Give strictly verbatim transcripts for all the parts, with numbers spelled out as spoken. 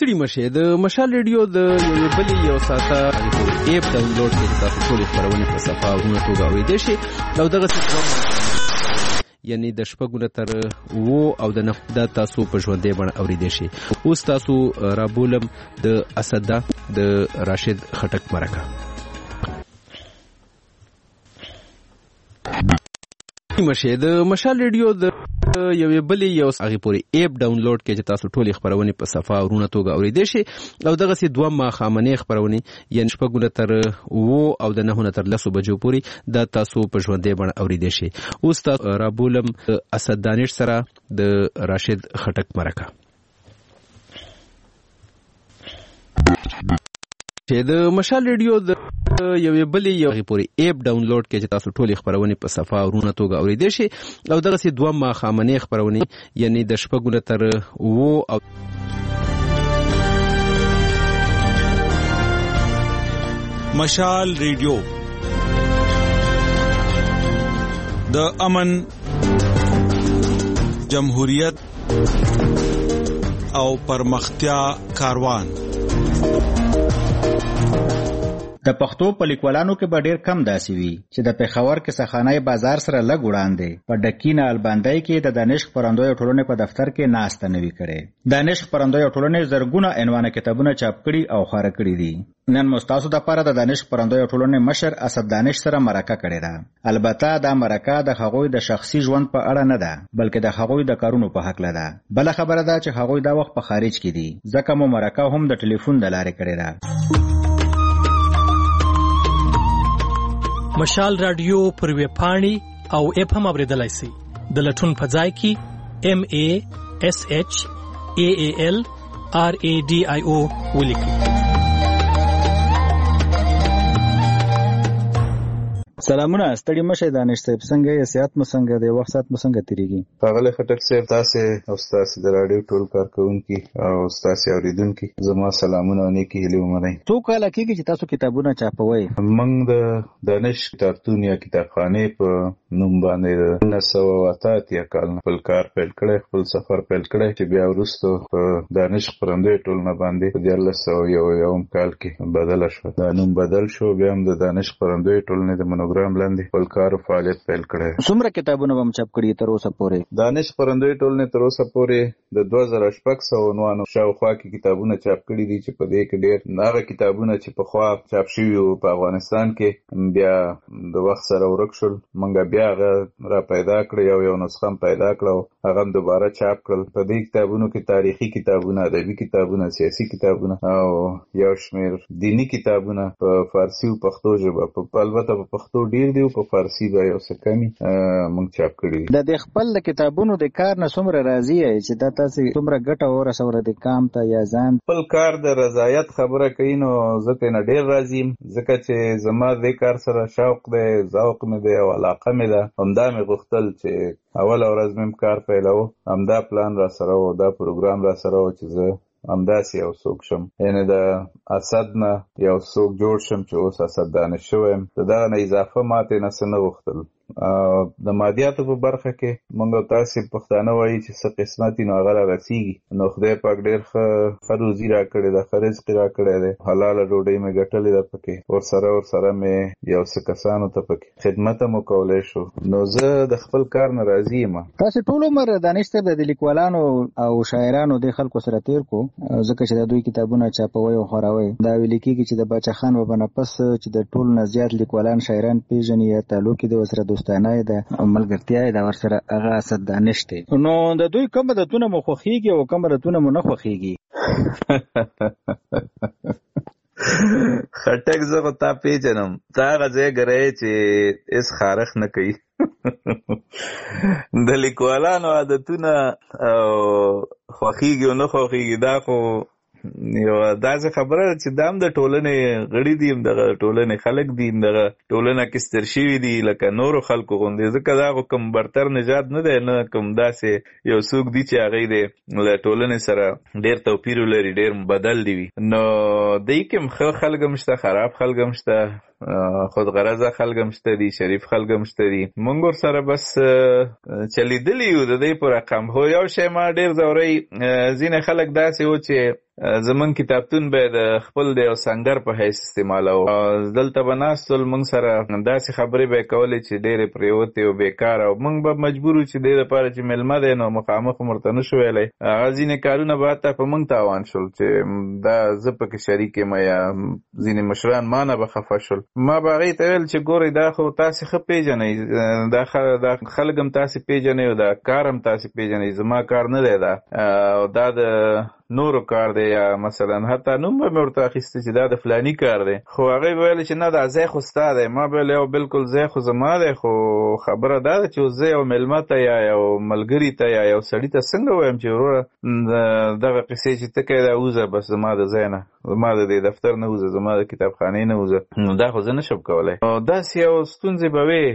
ستړي مشه د مشال ریډیو د یو بلې یو ساته ایپ ډاونلوډ کړئ تاسو ټول خبرونه په صفه او نو توګه اوریدئ شئ او دغه یعنی د شپږو نه تر اوو او د نه د تاسو په ژوندې بڼه اوریدئ شئ. اوس تاسو رابولم د اسدا د راشد خټک مرکه. مشه د مشال ریډیو د یو بلې یو هغه پوری ایپ ډاونلوډ کړئ چې تاسو ټول خبرونه په صفه او نو توګه اوریدئ شئ او دغه سي دوه ماخامنې خبرونه یعنی شپږو نه تر اوو او د نه نه تر لسو بجو پورې د تاسو په ژوندې بڼه اوریدئ شئ. اوس تاسو رابولم اسد دانش سره د راشد خټک مرکه. چې د مشال ریډیو د یو بلې یو پوری ایپ ډاونلوډ کړئ چې تاسو ټول خبرونه په صفه او نو توګه اوریدئ شئ او دغه سي دوه ماخامنې خبرونه یعنی د شپږو نه تر اوو او مشال ریډیو د امن، جمهوریت او پرمختیا کاروان. د پښتو په لیکوالانو کې به ډېر کم داسې وي چې د پېښور کې سخانای بازار سره لږ وړاندې په ډکینه الباندای کې د دانش خپرندوی ټولنې په دفتر کې ناسته نه وي کړې. دانش خپرندوی ټولنې زرګونه عنوانه کتابونه چاپ کړي او خپاره کړي دي. نن مستاسو د لپاره د دانش خپرندوی ټولنې مشر اسد دانش سره مرکه کړې ده. البته دا مرکه د هغوی د شخصي ژوند په اړه نه ده بلکې د هغوی د کارونو په حق ده. بل خبره ده چې هغوی دا وخت په خارج کې دي ځکه مو مرکه هم د ټلیفون د لارې کړې ده. مشال رادیو پر ویب پاڼې او اپ هم اوریدلای شئ. د لټون په ځای کې ام ای اس ایچ ای ای ال آر ای ډي آی او ولیکئ. سلامونه، ستړي مشه دانش صاحب، څنګه یې؟ صحت مو څنګه دی؟ وخت سات مو څنګه تیریږي؟ ښاغلی خټک صاحب، تاسې او ستاسې د راډیو ټول کارکوونکي او ستاسې اورېدونکي زما سلامونه او نیکې هیلې ومنئ. څو کاله کېږي چې تاسو کتابونه چاپوئ؟ موږ د دانش کتابتون یا کتابخانې په نوم باندې د نولس سوه اته اتیا کال نه خپل کار پیل کړی، خپل سفر پیل کړی چې بیا وروسته په دانش خپرندوی ټولنه باندې په دیارلس سوه یو یوم کال کې بدله شوه. دا نوم بدل شو، بیا هم د دانش خپرندوی ټولنې د منوګرام لاندې خپل کار او فعالیت پیل کړی. څومره کتابونه هم چاپ کړي تر اوسه پورې؟ دانش خپرندوی ټولنې تر اوسه پورې د دوه زره شپږ سوه عنوانو شاوخوا کې کتابونه چاپ کړي دي چې په دې کې ډېر هغه کتابونه چې پخوا چاپ شوي وو په افغانستان کې بیا د وخت سره ورک شول. موږ بیا هغه را پیدا کړی او یو نسخه هم پیدا کړه او هغه هم دوباره چاپ کړل. په دې کتابونو کې تاریخي کتابونه، ادبي کتابونه، سیاسي کتابونه او یو شمېر دینی کتابونه په فارسي او پښتو ژبه، په البته په پښتو ډېر دی او په فارسي به یو څه کمي موږ چاپ کړي دي. د دې خپل د کتابونو د کار نه څومره راضي یې چې دا تاسې څومره ګټه ورسوله د کام ته یا ځان؟ خپل کار د رضایت خبره کوي نو ځکه نه ډېر راضي یم، ځکه چې زما دې کار سره شوق دی، ذوق مې دی او علاقه مې ده. همدا مې غوښتل چې اوله ورځ مې کار پیلوه، همدا پلان را سره و، دا پروګرام را سره و چې زه همداسې یو څوک شم، یعنې د اسد نه یو څوک جوړ شم چې اوس اسد دانش شوی یم. د دغه نه اضافه ماتې نه څه نه غوښتل. د مادیاتو په برخه کې موږ تاسې پښتانه وایي چې څه قسمت نو هغه رارسېږي. نو خدای پاک ډېر ښه ښه روزي را کړې ده، ښه رزق را کړی دی، حلاله ډوډۍ مې ګټلې ده پکې، ورسره ورسره مې یو څه کسانو ته پکې خدمت هم وکولی شو. نو زه د خپل کار نه راضي یم. تاسې ټول عمر دانش صاحب د لیکوالانو او شاعرانو د خلکو سره تېر کو، ځکه چې د دوی کتابونه چاپوئ او خپروئ. دا ویل کېږي چې د باچا خان بابا نه پس چې د ټول نه زیات لیکوالان شاعران پېژني یا تعلق یې د ورسره دوستانه ده او ملګرتیا یې د ورسره هغه اسد دانش دی. نو د دوی کوم عادتونه مو خوښېږي او کوم عادتونه مو نه خوښېږي؟ خټک زه خو تا پېژنم، تا هغه ځای ګرایې چې هېڅ خارښ نه کوي. د لیکوالانو عادتونه او خوښېږي او نه خوښېږي دا خو یو داسې خبره ده چې دا هم د ټولنې غړي دي، دغه ټولنې خلک دي، دغه ټولنه کې ستر شوي دي لکه نورو خلکو غوندې. ځکه دا خو کوم برتر نژاد نه دی، نه کوم داسې یو څوک دي چې هغوی دی له ټولنې سره ډېر توپیر ولري، ډېر بدل دي وي. نو دوی کې هم ښه خلک هم شته، خراب خلک هم شته. خود غرضه خلک هم شته دي، شریف خلک هم شته دي. موږ ورسره بس چلیدلي یو د دې په رقم. خو یو شی ما ډېر ځوری، ځینې خلک داسې و چې زمون کتابتون به د خپل د یو سنګر په حیث استعمالو. دلته به ناستل موږ سره داسې خبرې به کولې چې ډېرې پرېوتې او بېکاره، او موږ به مجبور وو چې دې دپاره چې مېلمه دی نو مخامخ ورته نه شو ویلی. هغه ځینې کارونه به حتی په موږ تاوان شول چې دا زه پکې شریک یم یا ځینې مشران ما نه به خفه شول. ما به هغې ته ویل چې ګورئ دا خو تاسې ښه پېژنئ، دا خلک هم تاسې پېژنئ او دا کار هم تاسې پېژنئ، زما کار نه دی دا، او دا د نورو کار دی، یا مثلا حتی نوم به مې ورته اخیسته چې دا د فلاني کار دی. خو هغې به ویل چې نه دا ځای خو ستا دی. ما به ویل یو بلکل ځای خو زما دی، خو خبره دا ده چې زه یو مېلمه ته یا یو ملګري ته یا یو سړي ته څنګه وایم چې وروره دغه قصې چې ته کوې دا وځه بس زما د ځای نه، زما د دې دفتر نه وځه، زما د کتابخانې نه وځه. نو دا خو زه نه شم کولی. داسې یو ستونزې به وې.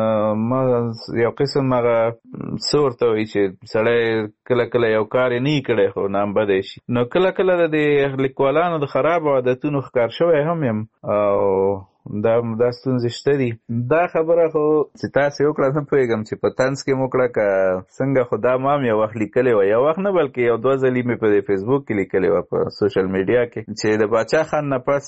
ما یو قسم هغه څه ورته وایي چې سړی کله کله یو کار یې نه وي کړی خو نامبدی شي. نو کله کله د دې لیکوالانو د خرابو عادتونو ښکار شوی هم یم، او دا دا ستونزې شته دي. دا خبره خو چې تاسې وکړه نه پوهېږم چې په طنز کې مو وکړه که څنګه، خو دا ما هم یو وخت لیکلې وه، یو وخت نه بلکې یو دوه ځلې مې په دې فیسبوک کې لیکلې وه په سوشل میډیا کې، چې د باچا خان نه پس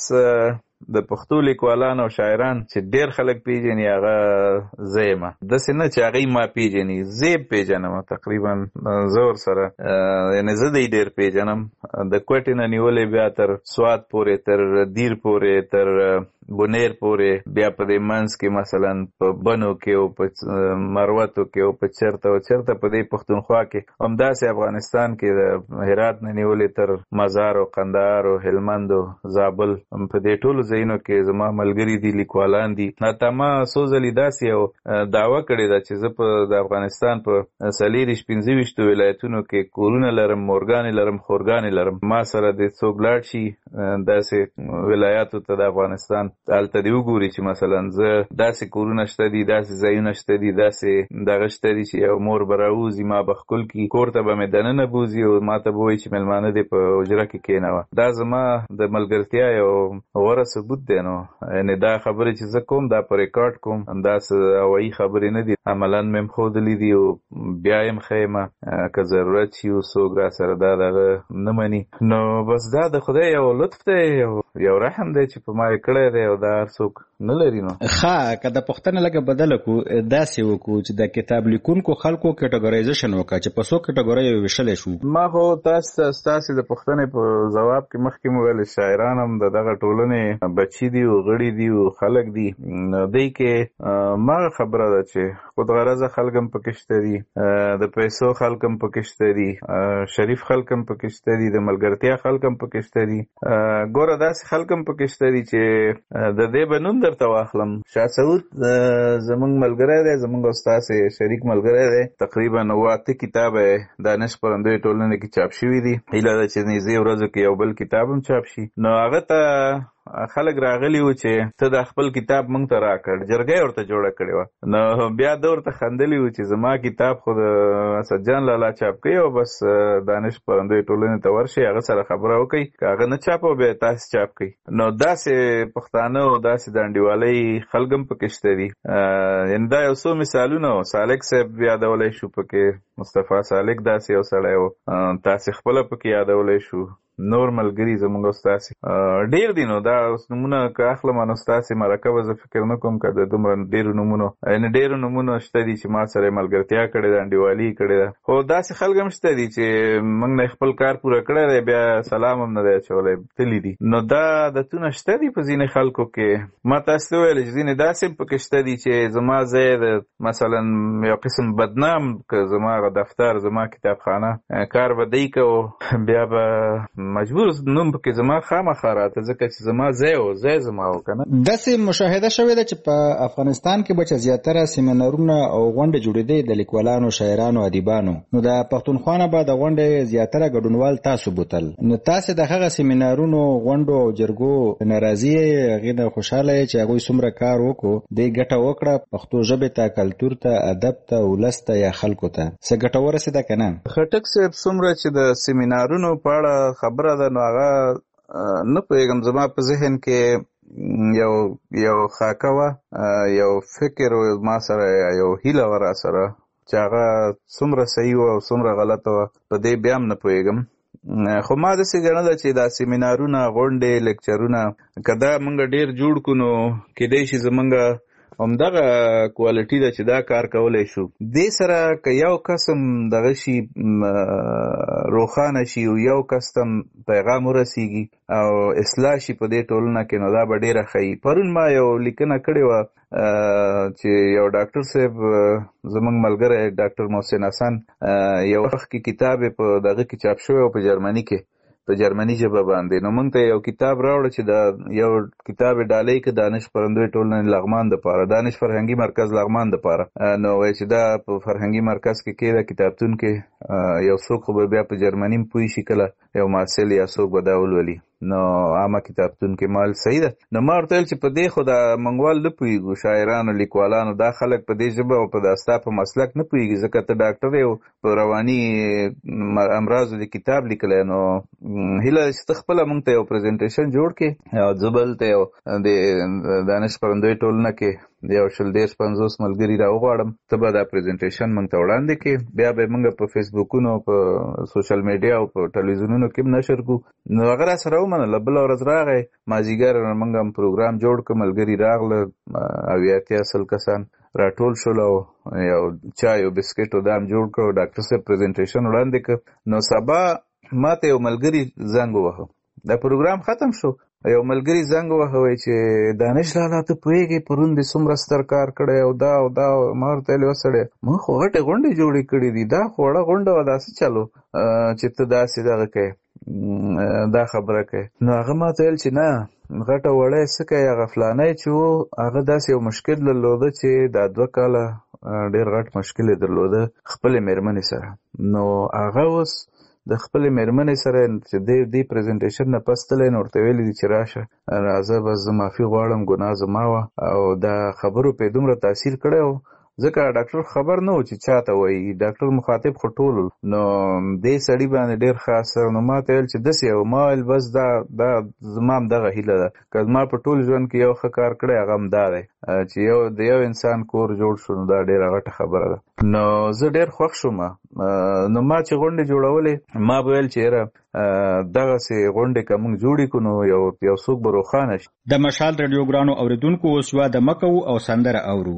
د پښتو لیکوالان او شاعران چې ډېر خلک پیژني هغه زه یم. داسې نه چې هغوی ما پیژني، زه یې پیژنم تقریبا. زه ورسره یعنې زه دی ډېر پیژنم، د کوټې نه نیولې بیا تر سوات پورې، تر دیر پورې، تر بونیر پورې، بیا په دې منځ کې مثلا په بنو کې او په مروتو کې او په چرته او چرته په دې پښتونخوا کې، همداسې افغانستان کې د هرات نه نیولې تر مزار او قندهار او هلمند او زابل، په دې ټولو ځایونو کې زما ملګري دي، لیکوالان دي. حتی ما څو ځلې داسې یو دعوه کړې ده چې زه په د افغانستان په څلېرویشت پنځه ویشتو ولایتونو کې کورونه لرم، مورګانې لرم، خورګانې لرم. ما سره د څوک لاړ شي داسې ولایاتو ته د افغانستان، هلته دې وګوري چې مثلا زه داسې کورونه شته دي، داسې ځایونه شته دي، داسې دغه شته دي چې یو مور به راوځي ما به ښکل کړي، کور ته به مې دننه بوځي او ما ته به وایي چې مېلمانه دې په حجره کې کښېنوه. دا زما د ملګرتیا یو غوره ثبوت دی. نو یعنې دا خبرې چې زه کوم دا په ریکارډ کوم، همداسې هوایي خبرې نه دي، عملاً مې هم ښودلي دي او بیا یې هم ښیم که ضرورت شي او څوک را سره دا دغه نه مني. نو بس دا د خدای یو لطف دی، یو یو رحم دی چې په ما یې کړی دی او دا هر څوک نه لري. نو ښه، که د پوښتنه لږه بدله کړو، داسې وکړو چې د کتاب لیکونکو خلکو کټګوریزیشن وکړه چې په څو کټګوریو ویشلی شو. ما خو تاسو ته ستاسې د پوښتنې په ځواب کې مخکې مو ویل شاعران هم د دغه ټولنې بچي دي او غړي دي او خلک دي. دوی کې ما خبره ده چې خودغرضه خلک هم پکې شته دي، د پیسو خلک هم پکې شته دي، شریف خلک هم پکې شته دي، د ملګرتیا خلک هم پکې شته دي. ګوره داسې خلک هم پکې شته دي چې د دې به نوم درته واخلم. شاه سعود زمونږ ملګری دی، زمونږ او ستاسې شریک ملګری دی. تقریبا اوه اته کتابه دانش خپرندویې ټولنې کې چاپ شوي دي. هیله ده چې نږدې ورځو کې یو بل کتاب هم چاپ شي. نو هغه ته خلک راغلي وو چې ته د خپل کتاب موږ ته راکړ، جرګه ورته جوړه کړې وه. نو بیا ده ورته خندلي وو چې زما کتاب خو د اسدجان لالا چاپ کوي او بس دانش خپرندویې ټولنې ته ورشئ، هغه سره خبره وکړئ، که هغه نه چاپ او بیا تاسې چاپ کړئ. نو داسې پښتانه او داسې د انډیوالۍ خلک هم پکې شته دي. یعنې دا یو څو مثالونه و. سالک صاحب یادولی شو پکې، مصطفی سالک داسې یو سړی و، تاسې خپله پکې یادولی شو، نور ملګري زموږ ستاسې ډېر دي. نو دا نومونه که اخلم نو ستاسې مرکه به زه فکر نه کوم که د دومره ډېرو نومونو، یعنې ډېرو نومونه شته دي چې ما سره یې ملګرتیا کړې ده، انډیوالي یې کړې ده. خو داسې خلک هم شته دي چې موږ نه خپل کار پوره کړی دی، بیا سلام هم نه دی اچولی، تلي دي. نو دا عادتونه شته دي په ځینې خلکو کې. ما تاسو ته ویل چې ځینې داسې هم پکې شته دي چې زما ځای د مثلا یو قسم بدنام، که زما دفتر، زما کتابخانه کار به دی کوو، بیا به مجبور نوم پکې زما خامخا راته، ځکه چې زما ځای و، ځای زما و که نه. داسې مشاهده شوې ده چې په افغانستان کې به چې زیاتره سیمینارونه او غونډې جوړېدې د لیکوالانو، شاعرانو، ادیبانو. نو د پښتونخوا نه به د غونډې زیاتره ګډونوال تاسو بوتل. نو تاسې د هغه سیمینارونو، غونډو او جرګو ناراضي یې، هغې نه خوشحاله یې چې هغوی څومره کار وکړو، دې ګټه وکړه پښتو ژبې ته، کلتور ته، ادب ته، ولس ته یا خلکو ته؟ څه ګټه ورسېده که نه؟ خټک صاحب څومره چې د سیمینارونو په اړه خبره ده، نو هغه نه پوهېږم، زما په ذهن کې یو یو خاکه وه، یو فکر ما سره یو هیله وه را سره چې هغه څومره صحیح وه او څومره غلطه وه په دې بیا هم نه پوهېږم. خو ما داسې ګڼله چې دا سیمینارونه، غونډې، لیکچرونه که دا موږ ډېر جوړ کړو نو کیدای شي زموږ همدغه کوالټي ده چې دا کار کولی شو. دې سره که یو کس هم دغه شي روښانه شي او یو کس ته پیغام ورسیږي او اصلاح شي په دې ټولنه کې، نو دا به ډېره ښه وي. پرون ما یو لیکنه کړې وه چې یو ډاکټر صاحب زموږ ملګری ډاکټر محسن حسن یو وخت کې کتاب یې په دغه کې چاپ شوی و په جرمني کې، په جرمني ژبه باندې. نو موږ ته یو کتاب راوړه چې دا یو کتاب یې ډالۍ که دانش پرندوی ټولنې لغمان دپاره، دانش فرهنګي مرکز لغمان دپاره. نو وایي چې دا په فرهنګي مرکز کې کېده کتابتون کې، یو څوک خو به بیا په جرمني هم پوه شي کله یو محصل یا څوک به دا ولولي. نو عامه کتابتون کې مال صحیح ده. نو ما ورته ویل چې په دې خو دا منګوال نه پوهېږو، شاعرانو لیکوالانو دا خلک په دې ژبه او په دا ستا په مسلک نه پوهېږي، ځکه ته ډاکټر یې او په رواني امراضو د کتاب لیکلی. نو هیله ده چې ته خپله موږ ته یو پریزنټیشن جوړ کړې او زه به دلته یو د دانش پرندوی ټولنه کې یو شل دېرش پنځوس ملګري راوغواړم، ته به دا پریزنټیشن موږ ته وړاندې کړې، بیا به موږ په فیسبوکونو، په سوشل میډیا او په ټلویزیونونو کې هم نشر کړو. نو هغه را سره ومنله. بله ورځ راغی مازدیګر موږ هم پروګرام جوړ کړ، ملګري راغله، اویا اتیا سل کسان راټول شول او یو چای او بسکټ او دا هم جوړ کړ. ډاکټر صاحب پریزنټیشن وړاندې کړ. نو سبا ما ته یو ملګري زنګ ووهه، دا پروګرام ختم شو، یو ملګري زنګ ووهه، وایي چې دانش لالا ته پوهېږې پرون دې څومره ستر کار کړی او دا او دا. ما ورته ویلې وسړی موږ خو غټې غونډې جوړې کړې دي، دا خو وړه غونډه وه، دا څه چلو چې ته داسې دغه کوې، دا خبره کوي. نو هغه ما ته ویل چې نه غټه وړه یې څه کوي، هغه فلانی چې و هغه داسې یو مشکل درلوده چې دا دوه کاله ډېر غټ مشکل یې درلوده خپلې مېرمنې سره. نو هغه اوس د خپلې مېرمنې سره چې دې دې پریزنټیشن نه پس تللی، نو ورته ویلي دي چې راشه راځه، بس زه معافي غواړم، ګناه زما وه. او دا خبرو پې دومره تاثیر کړی و ځکه ډاکټر خبر نه و چې چاته وایي، ډاکټر مخاطب خو ټول. نو دې سړي باندې ډېر خاص. نو ما ته ویل چې داسې یو، ما ویل بس دا دا زما هم دغه هیله ده، که زما په ټول ژوند کې یو ښه کار کړی هغه هم دا دی چې یو د یو انسان کور جوړ شو، نو دا ډېره غټه خبره ده. نو زه ډېر خوښ شوم. نو ما چې غونډې جوړولې ما به ویل چې یاره دغسې غونډې که موږ جوړې کړو نو یو یو څوک به روښانه شي. د مشال رادیو ګرانو اورېدونکو اوس یوه دمه کوو او سندره اورو.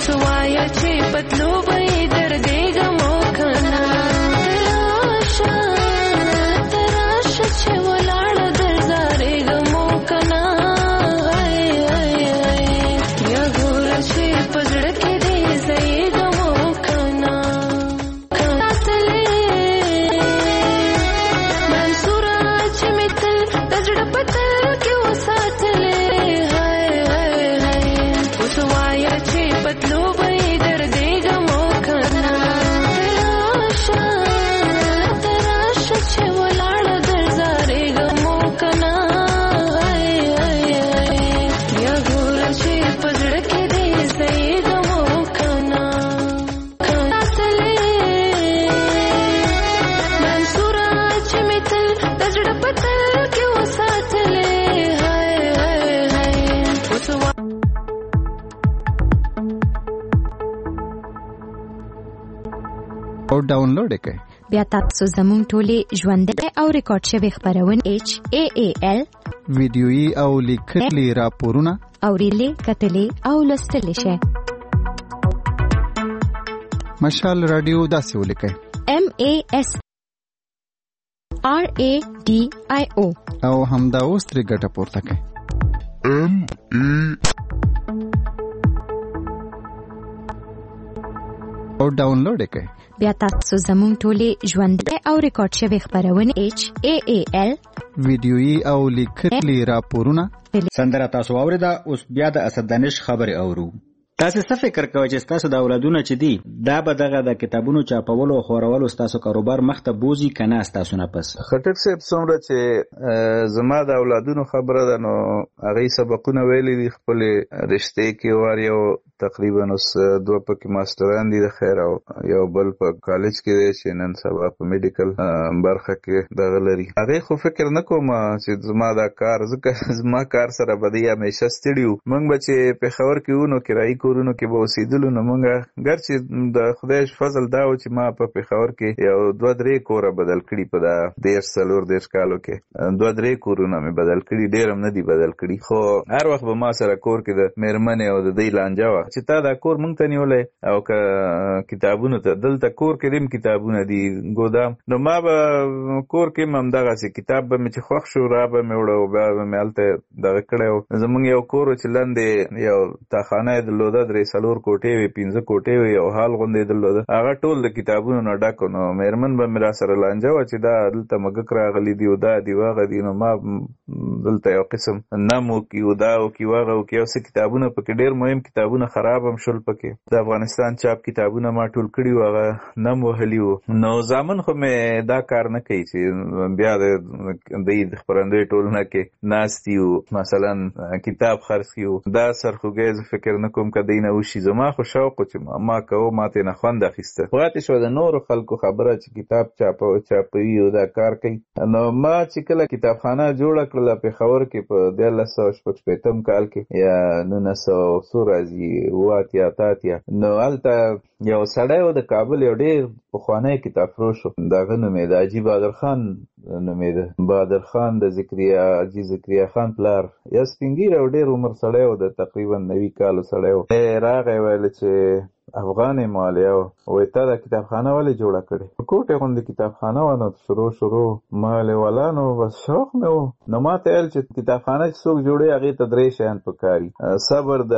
اوس وایا چې پتلو به در دیګه مو کنه تراشه تراشه چې ولاړ در زارېګه مو کنه هاي هاي هاي یا ګور چې پزړه کې دې زېګه مو کنه کاتلې منصور چې متل دزړه پتل کې وساتلې هاي هاي هاي اوس وایا چې پتلو به در دیګه مو کنه تراشه تراشه چې ولاړ در زارېګه مو کنه هاي هاي هاي یا ګور چې پزړه کې دې زېګه مو کنه کاتلې منصور چې متل دزړه پتل کې وساتلې هاي هاي هاي اوس او ډاونلوډ کړئ. بیا تاسو زموږ ټولې ژوندۍ او ریکارډ شوی خبرونه ایچ ای ای ال ویډیويي او لیکلي راپورونه اورېدلې کتلې او لوستلې شئ. مشال رادیو داسې ولیکئ: ام ای ایس آر ای ډي آی او او همدا اوس ترې ګټه پورته کړئ. ام ای او ډاونلوډ کړئ. بیا تاسو زموږ ټولې ژوندۍ او ریکارډ شوی خبرونه ایچ ای ای ال ویډیويي او لیکلي راپورونه سندره تاسو اوریدا. اوس بیا د اسد دانش خبرې اورو. تاسو څه فکر کوئ چې تاسو د اولادونو چې دي دا به دغه د کتابونو چاپولو او خورولو تاسو کاروبار مخته بوزي کنه تاسو نه پس؟ خټک صاحب څومره چې زما د اولادونو خبره ده نو هغه سبقونه ویلي دي خپل رشته کې وار یو تقریبا اوس دوه پکې ماستران دي د خیر او یو بل په کالج کې دی چې نن سبا په میډیکل برخه کې دغه لري. هغه خو فکر نه کوم چې زما دا کار ځکه زما کار سره به دی همیشه ستړي وو. موږ به چې پېښور کې وو نو کرایي کورونو کې به اوسېدلو نو موږ ګرچې د خدای فضل دا و چې ما په پېښور کې یو دوه درې کوره بدل کړي په دا دېرش څلور دېرش کالو کې دوه درې کورونه مې بدل کړي، ډېر هم نه دي بدل کړي. خو هر وخت به ما سره کور کې د مېرمنې او د دوی لانجه وه چې تا دا کور موږ ته نیولی او که کتابونو ته دلته کور کې دیم کتابونه دي ګودام نو ما به کور کې هم همدغسې کتاب به مې چې خوښ شو را به مې وړه او بیا به مې هلته دغه کړی و. زموږ یو کور و چې لاندې یو تاخانه یې درلوده، درې څلور کوټې وې، پنځه کوټې وې، یو حال غوندې یې درلوده. هغه ټول د کتابونو نه ډک و. نو مېرمن به مې را سره لانجه وه چې دا دلته مګک راغلي دي او دا دي واغه دي. نو ما دلته یو قسم نم وکي او دا وکي واغه وکي یو څه کتابونه پکې ډېر مهم کتابونه خراب هم شول پکې. د افغانستان چاپ کتابونه ما ټول کړي وو، هغه نم وهلي وو. نو زامن خو مې دا کار نه کوي چې بیا د دوی د خپرندوی ټولنه کې ناستي وو مثلا کتاب خرڅ کړي. دا سرخوږی زه فکر نه کوم که دی نه وشي. زما خو شوق و چې ما کوو ما ترې نه خوند اخیسته. پاتې شوه د نورو خلکو خبره چې کتاب چاپوي او دا کار کوي. نو ما چې کله کتابخانه جوړه کړله پېښور کې په دیارلس سوه شپږ شپېتم کال کې یا نولس سوه څو راځي اوه اتیا اته اتیا نو هلته یو سړی و د کابل یو ډېر پخوانی کتاب فروش و. دغه نومېده حاجي بهادر خان نومېده. بهادر خان د ذکریا حاجي ذکریا خان پلار یا سپین ږیری او ډېر عمر سړی و، د تقریبا نوي کالو سړی و. راغی ویل چې افغان یم مالیا و وایي تا دا کتابخانه ولې جوړه کړې؟ په کوټې غوندې کتابخانه وه. نو شروع شروع ما ویلې ولا نو بس شوق مې و. نو ما ته ویل چې کتابخانه چې څوک جوړوي هغې ته درې شیان پکار دي: صبر د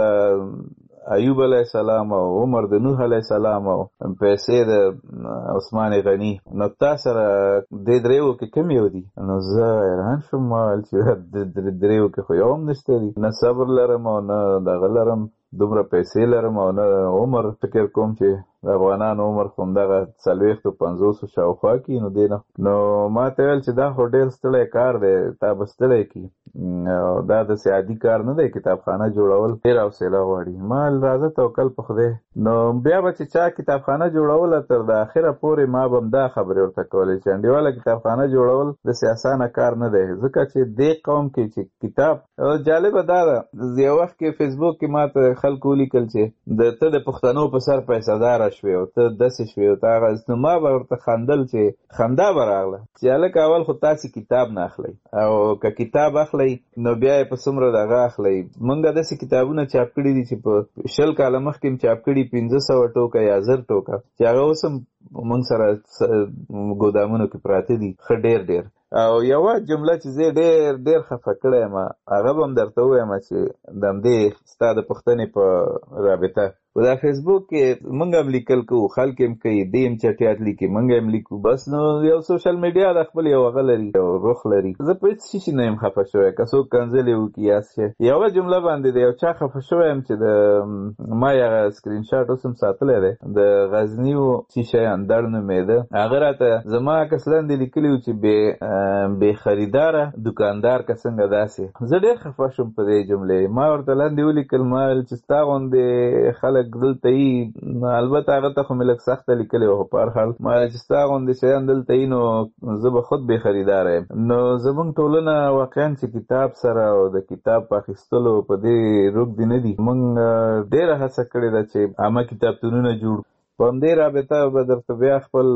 ایوب علیه السلام او عمر د نوح علیه السلام او پیسې د عثمان غني. نو تا سره دې دریو کې کوم یو دي؟ نو زه حیران شوم. ما ویل چې دریو کې خو یو هم نشته دي، نه صبر لرم او نه دغه لرم، دومره پیسې لرم او نه عمر. فکر کوم چې د افغانانو عمر خو همدغه څلوېښتو پنځوسو شاوخوا کي. نو دې نه نو ما ته ویل چې دا خو ډېر ستړی کار دی، تا به ستړی کي او دا داسې عادي کار نه دی، کتابخانه جوړول ډېر حوصله غواړي. ما ویل راځه توکل په خدای. نو بیا به چې چا کتابخانه جوړوله تر د اخره پورې ما به هم دا خبرې ورته کولې چې انډیواله کتابخانه جوړول داسې اسانه کار نه دی، ځکه چې دې قوم کې چې کتاب جالبه دا ده. یو وخت کې فیسبوک کې ما ته خلکو ولیکل چې د ته د پښتنو په سر پیسهداره شوې او ته داسې شوې او ته هغه نو ما به ورته خندل چې خندا به راغله چې هلکه اول خو تاسې کتاب نه اخلئ او که کتاب اخلئ نو بیا یې په څومره دغه اخلئ مونږ داسې کتابونه چاپ کړي دي چې په شل کاله مخکې م چاپ کړي پنځه سوه ټوکه یا زر ټوکه چې هغه اوس هم مونږ سره ګودامونو کې پراته دي ښه ډېر ډېر او یوه جمله چې زه ډېر ډېر خفه کړی یم هغه به هم درته ووایم چې د همدې ستا د پوښتنې په رابطه په دا فیسبوک کې مونږ هم لیکل کوو خلک هم کوي دی هم چټیات لیکي مونږ هم لیکو بس نو یو سوشل میډیا د خپل یو هغه لري یو رخ لري زه په هېڅ شي نه یم خفه شوی که څوک کنځلې وکړي یا څه یوه جمله باندې د یو چا خفه شوی یم چې د ما یې هغه سکرین شاټ اوس هم ساتلی دی د غزنیو څه شی اندړ نومېده هغه راته زما کس لاندې لیکلي وو چې بې بې خریداره دکاندار که څنګه داسې زه ډېر خفه شوم په دې جملې ما ورته لاندې ولیکل ما ویل چې ستا غوندې خلک دلته یي البته هغه ته خو مې لږ سخته لیکلې وه خو په هر حال ما ویل چې ستا غوندې شیان دلته یي نو زه به خود بې خریداره یم نو زموږ ټولنه واقعا چې کتاب سره او د کتاب په اخیستلو په دې روږ دي نه دي موږ ډېره هڅه کړې ده چې عامه کتابتونونه جوړ په همدې رابطه به درته بیا خپل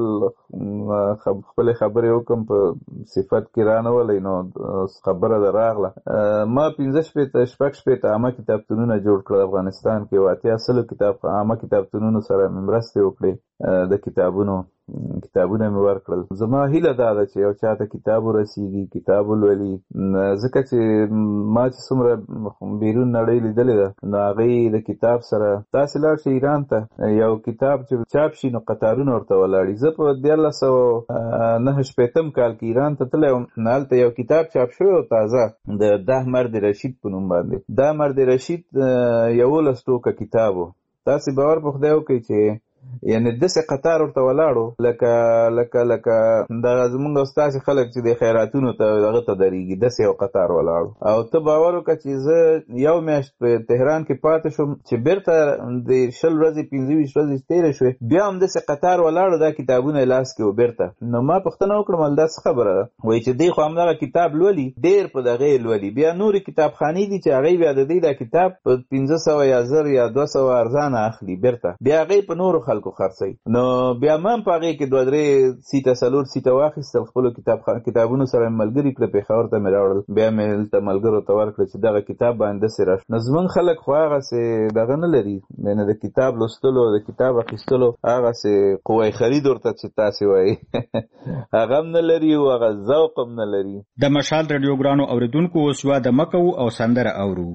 خپلې خبرې وکړم په صفت کې رانولئ نو خبره ده راغله ما پنځه شپېته شپږ شپېته عامه کتابتونونه جوړ کړل افغانستان کې او اتیا سلو کتاب عامه کتابتونونو سره مې مرستې وکړې د کتابونو کتابونه مې ورکړل زما هیله دا ده چې یو چا ته کتاب ورسېږي کتاب ولولي ځکه چې ما چې څومره بیرون نړۍ لیدلې ده نو هغوی د کتاب سره تاسې لاړ شئ ایران ته یو کتاب چې چاپ شي نو قطارونه ورته ولاړي زه په دیارلس سوه نهه شپېتم کال کې ایران ته تللی وم نو هلته یو کتاب چاپ شوی و تازه د ده مرد رشید په نوم باندې دا مرد رشید یولس ټوکه کتاب و تاسې باور په خدای وکړئ چې یعنی داسې قطار ورته ولاړو لکه لکه لکه دغه زمونږ او ستاسې خلک چې د خیراتونو ته دغه ته درېږي داسې یو قطار ولاړو او ته باور وکړه چې زه یو میاشت په تهران کې پاتې شوم چې بیرته د شل ورځې پنځه ویشت ورځې تېرې شوې بیا هم داسې قطار ولاړو دا کتابونه یې لاس کې و بیرته نو ما پوښتنه وکړم هل دا څه خبره ده وایي چې دی خو همدغه کتاب لولي ډېر په دغه یې لولي بیا نورې کتابخانې دي چې هغوی بیا د دوی دا کتاب په پنځه سوه یا زر یا دوه سوه ارزانه اخلي بیرته بیا هغوی په نورو خلکو خرڅوي نو بیا ما هم په هغې کې دوه درې سیټه څلور سیټه واخیستل خپلو کتاب کتابونو سره مې ملګري کړه پېښور ته مې راوړل بیا مې دلته ملګرو ته ورکړه چې دغه کتاب باندې داسې راشه نو زموږ خلک خو هغسې دغه نه لري یعنې د کتاب لوستلو د کتاب اخیستلو هغسې قوه خرید ورته چې تاسې وایي هغه هم نه لري او هغه ذوق هم نه لري د مشال رادیو ګرانو اورېدونکو اوس واده مه کوو او سندره اورو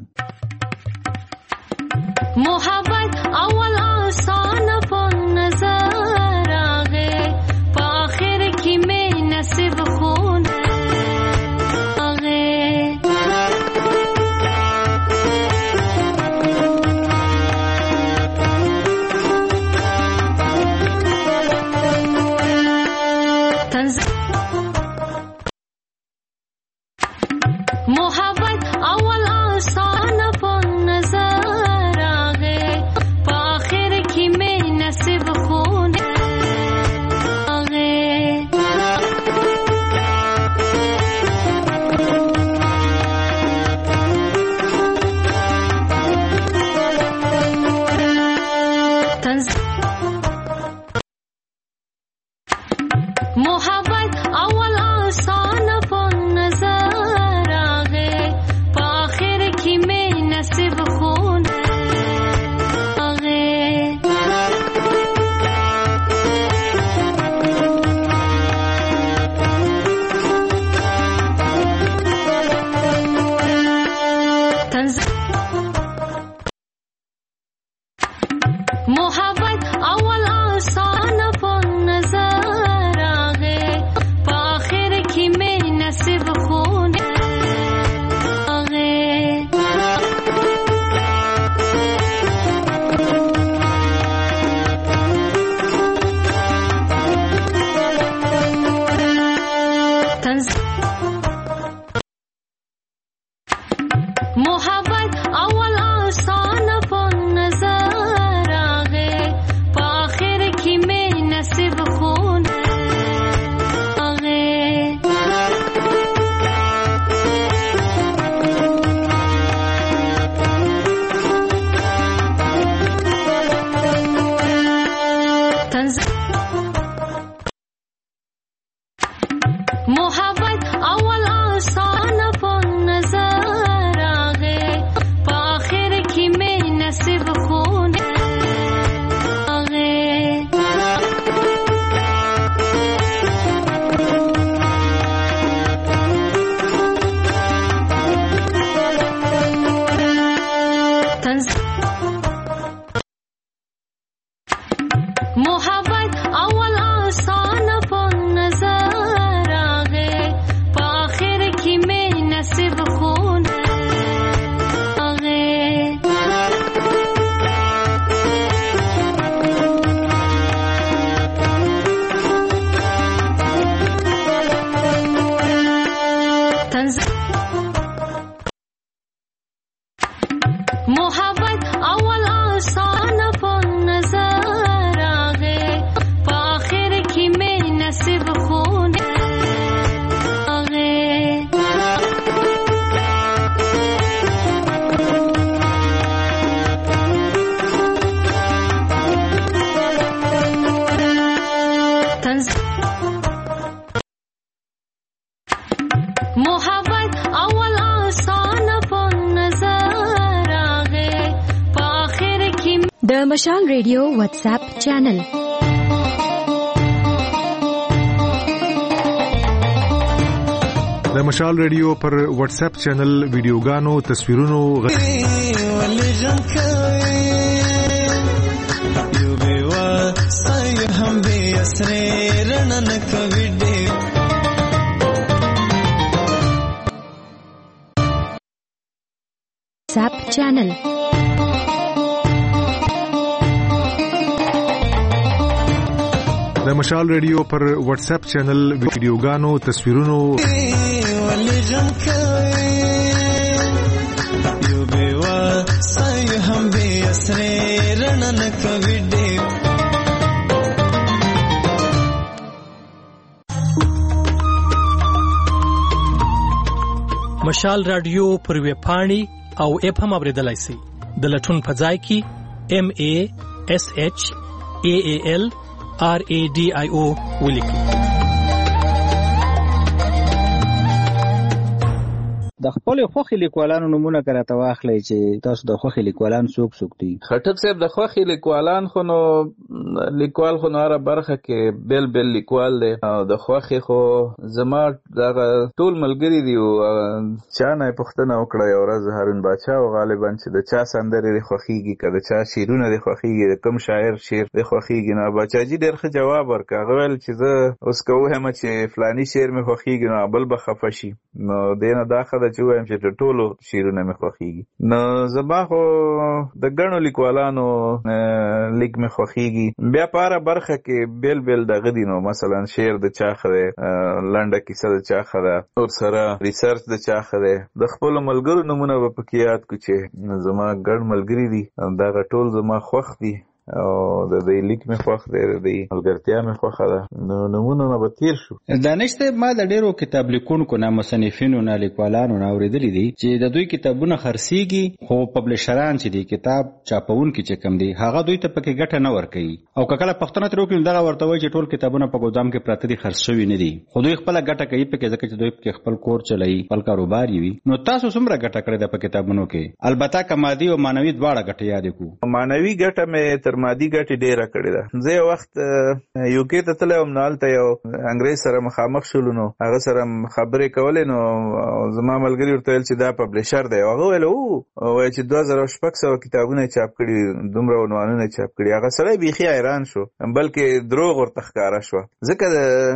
محبت اول آسان په نظر آغه په آخر کې مې نصیب خون آغه محبت اول آسان په نظر آغه په آخر کې مې نصیب خون آغه محبت اول آسان په نظر آغه په آخر کې مې نصیب خون آغه محبت اول آسان په نظر آغه په آخر کې مې نصیب خون آغه محبت اول آسان په نظر آغه محبت اول آسان په نظر آغه په آخر کې مې نصیب خون محبت اول آسان په نظر آغه په آخر کې مې نصیب خون آغه محبت اول آسان په نظر آغه په آخر کې د مشال ریډیو واتس اپ چینل د مشال ریډیو پر واتس اپ چینل ویډیوګانو تصویرونو ولې ژوند کوي یو بې واسطې هم بې اسرې رڼا نه کوي ډېر واتس اپ چینل د مشال ریډیو پر واتس اپ چینل ویډیوګانو تصویرونو ولې ژوند کوي یو بې واسطې هم بې اسرې رڼا نه کوي ډېر مشال رادیو پر ویب پاڼې او اپ هم اوریدلای شئ د لټون په ځای کې ام ای اس ایچ ای ای ال آر ای ډي آی او ولیکئ. د خپل خوخي لیکوالانو نمونه کراته واخلئ چې تاسو د خوخي لیکوالان څوک څوک دي. خټک صاحب د خوخي لیکوالان خو نو لیکوال خو نو را برخه کې بل بل لیکوال دی او د خوخي خو زما دغه ټول ملګری دی او چا نه پښتنه وکړه یو ورځ هارون بادشاه او غالبا چې د چا سندرې د خوخيږي کده چا شیرونه د خوخيږي کوم شاعر شعر د خوخيږي نو بچاجي ډېر ښه جواب ورکړ غوړل چې زه اوس کوم چې فلاني شعر مې خوخيږي نو بل بخفشي نو دینه داخله چې وایم چې ټولو شیرونه مې خوښیږي نو زما خو د ګڼو لیکوالانو لیک مې خوښیږي بیا په هره برخه کې بیل بیل دغه دي نو مثلا شعر د چا ښه دی لنډه کیسه د چا ښه ده ورسره ریسرچ د چا ښه دی د خپلو ملګرو نومونه به پکې یاد کړو چې زما ګڼ ملګري دي دغه ټول زما خوښ دي او د دې لیک مې خوښ دی د دې ملګرتیا مې خوښه ده نو نمونه نه به تیر شو. دانش صاحب ما د ډېرو کتاب لیکونکو نه مصنفینو نه لیکوالانو نه اورېدلي دي چې د دوی کتابونه خرڅېږي خو پبلشران چې دي کتاب چاپونکي چې کوم دي هغه دوی ته پکې ګټه نه ورکوي او که کله پوښتنه ترې وکړي دغه ورته وایي چې ټول کتابونه په ګودام کې پراته دي خرڅ شوي نه دي خو دوی خپله ګټه کوي پکې ځکه چې دوی پکې خپل کور چلوي خپل کاروبار یې وي. نو تاسو څومره ګټه کړې ده په کتابونو کې البته که مادي او معنوي دواړه ګټې یادې کړو. معنوي ګټه مې تر مادي ګټې ډېره کړې ده. زه یو وخت یو کې ته تللی وم نو هلته یو انګریز سره مخامخ شولو نو هغه سره خبرې کولې نو زما ملګري ورته ویل چې دا پبلشر دی هغه ویل او وایي چې دوه زره شپږ سوه کتابونه چاپ کړي دومره عنوانونه چاپ کړي هغه سړی بیخي حیران شو بلکې دروغ ورته ښکاره شوه ځکه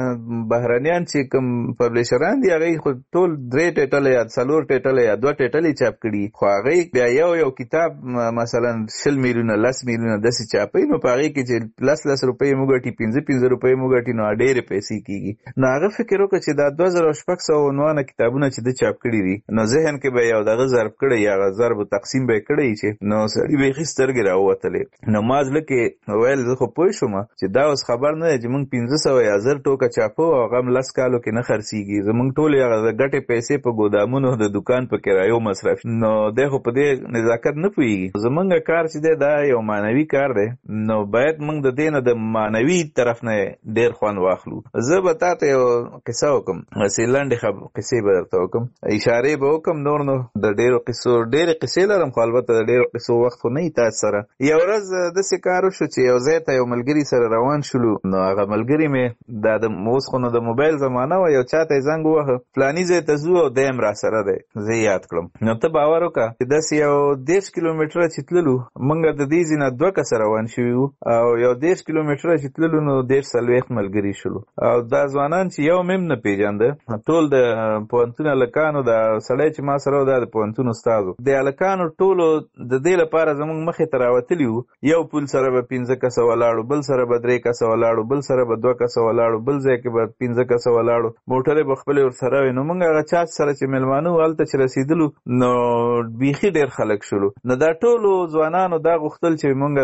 د بهرنیان چې کوم پبلشران دي هغوی خو ټول درې ټیټله یا څلور ټیټله یا دوه ټیټلې چاپ کړي خو هغوی بیا یو یو کتاب مثلا شل میلیونه لس میلیونه داسې چاپوي نو په هغې کې چې لس لس روپۍ مو ګټي پنځه پنځه روپۍ مو ګټي نو ډېرې پیسې کېږي نو هغه فکر وکړه چې دا دوه زره شپږ سوه عنوانه کتابونه چې ده چاپ کړي دي نو ذهن کې به یو دغه ضرب کړی یا هغه ضرب تقسیم به یې کړی چې نو سړي بیخي سترګې راووتلې نو ما زړه کې ویل زه خو پوه شوم چې دا اوس خبر نه دی چې موږ پنځه سوه یا زر ټوکه چاپو او هغه هم لس کالو کې نه خرڅېږي زموږ ټولې هغه د ګټې پیسې په ګودامونو د دوکان په کرایو مصرف نو دی خو په دې نزاکت نه پوهېږي زموږ کار چې دی دا یو معنوي کار دی نو باید موږ د دې نه د معنوي طرف نه ډېر خوند واخلو. زه به تا ته یو قصه وکړم هسې لنډې قصې به درته وکړم اشارې به وکړم نور نو د ډېرو قصو ډېرې قصې لرم خو البته د ډېرو قصو وخت خو نه وي تاسو سره. یو ورځ داسې کار وشو چې یو ځای ته یو ملګري سره روان شولو نو هغه ملګري مې دا د اوس خو نو د موبایل زمانه وه یو چا ته یې زنګ ووهه فلاني ځای ته ځو او دی هم را سره دی زه یې یاد کړم نو ته باور وکړه چې داسې یو دېرش کیلومیټره چې تللو موږ د دې ځای نه دوه کسه روان شوي وو او یو دېرش کیلومتره چې تللو نو دېرش څلوېښت ملګري شلو او دا ځوانان چې یو مم نه پیژانده ټول د پوهنتون هلکانو دا سړی چې ما سره و دا د پوهنتون استاد و د هلکانو ټولو د دې لپاره زموږ مخې ته راوتلي وو یو پول سره به پنځه کسه ولاړو بل سره به درې کسه ولاړو بل سره به دوه کسه ولاړو بل ځای کې به پنځه کسه ولاړو موټرې به خپلې ورسره وي نو موږ هغه چا سره چې مېلمانه وو هلته چې رسېدلو نو بیخي ډېر خلک شولو نو دا ټولو ځوانانو دا غوښتل چې موږ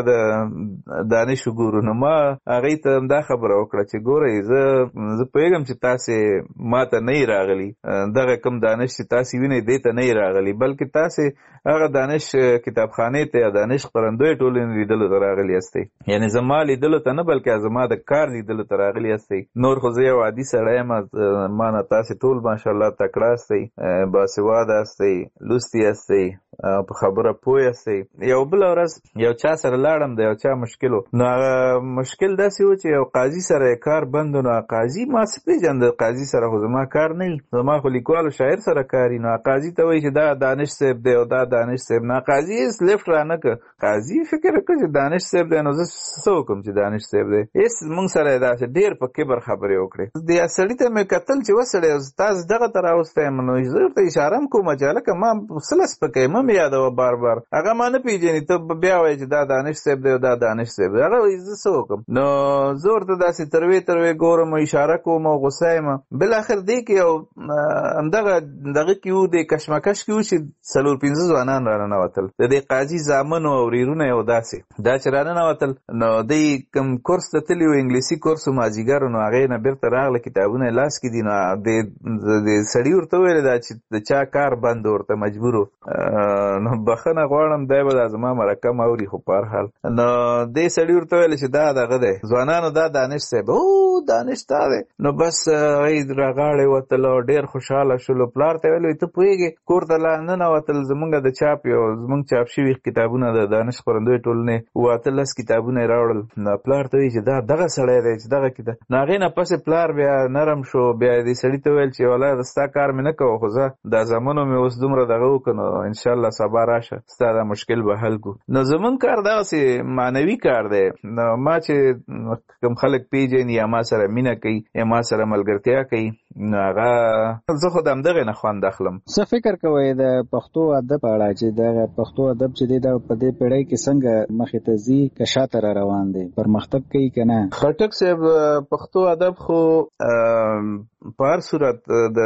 د دانش وګورو نو ما هغوی ته همدا خبره وکړه چې ګورئ زه زه پوهېږم چې تاسې ما ته نه راغلي دغه کوم دانش چې تاسې وینئ دې ته نه راغلي بلکې تاسې هغه دانش کتابخانې ته یا دانش خپرندوی ټولنې لیدلو ته راغلي یاستئ یعنې زما لیدلو ته نه بلکې زما د کار لیدلو ته راغلي یاستئ نور خو زه یو عادي سړی یم ما نه تاسې ټول ماشاءالله تکړه یاستئ باسواده یاستئ لوستي یاستئ په خبره پوه یاستئ یو بله ورځ یو چا سره لاړم د یو چا مشکل و نو هغه مشکل داسې و چې یو قاضي سره یې کار بند و نو قاضي ما څه پېژنده قاضي سره خو زما کار نه وي زما خو لیکوال و شاعر سره کار وي نو قاضي ته وایي چې دا دانش صاحب دی او دا دانش صاحب نه قاضي هېڅ لیفټ را نه کړ قاضي فکر وکړ چې دانش صاحب دی نو زه څه وکړم چې دانش صاحب دی هېڅ موږ سره یې داسې ډېر په کبر خبرې وکړې د سړي ته مې کتل چې وسړی تاسو دغه ته راوستی یم نو زه ورته اشاره هم کوم چې هلکه ما څه له سپکوې مه مې یادوه بار بار هغه ما نه پېژني ته بیا وایې چې دا دانش صاحب دی او دا دانش صاحب دی هغه وایي زه څه وکړم نو زه ورته داسې تروې تروې ګورم اشاره کوم او غوسه یم بالاخر دې کې یو همدغه دغه کې وو د کشمکش کې وو چې څلور پنځه ځوانان را ننوتل د دې قاضي زامن او ورېرونه یو داسې دا چې را ننوتل نو دوی کوم کورس ته تللي وو انګلیسي کورس و مازدیګر نو هغې نه بېرته راغله کتابونه یې لاس کې دي نو د سړي ورته وویل دا چې د چا کار بند ورته مجبور و نو بخښنه غواړم دی به دا زما مرکه م اوري خو په هر حال نو دې سړي ورته ویل چې دا دغه دی ځوانانو دا دانش صاحب او دانش تا دی نو بس هغوی راغاړې وتل او ډېر خوشحاله شولو پلار ته ویل ته پوهېږې کور ته لا ننوتل زمونږ د چاپ یو زمونږ چاپ شوي کتابونه د دانش خپرندوی ټولنې اووه اتلس کتابونه یې راوړل نو پلار ته وایي چې دا دغه سړی دی چې دغه کتاب نو هغې نه پسې پلار بیا نرم شو بیا دې سړي ته ویل چې والله ستا کار مې نه کوه خو زه دا زامنو مې اوس دومره دغه وکړو نو انشاءالله سبا راشه ستا دا مشکل به حل کړو نو زمونږ کار دغسې معنوي کار دی نو ما چې کوم خلک پیژني یا ما سره مینه کوي یا ما سره ملګرتیا کوي نو هغه زه خو د همدغې نه خوند اخلم څه فکر کوئ د پښتو ادب په اړه چې دغه پښتو ادب چې دی دا په دې پیړۍ کې څنګه مخې ته ځي که شاته را روان دی پرمختګ کوي که نه خټک صاحب پښتو ادب خو په هر صورت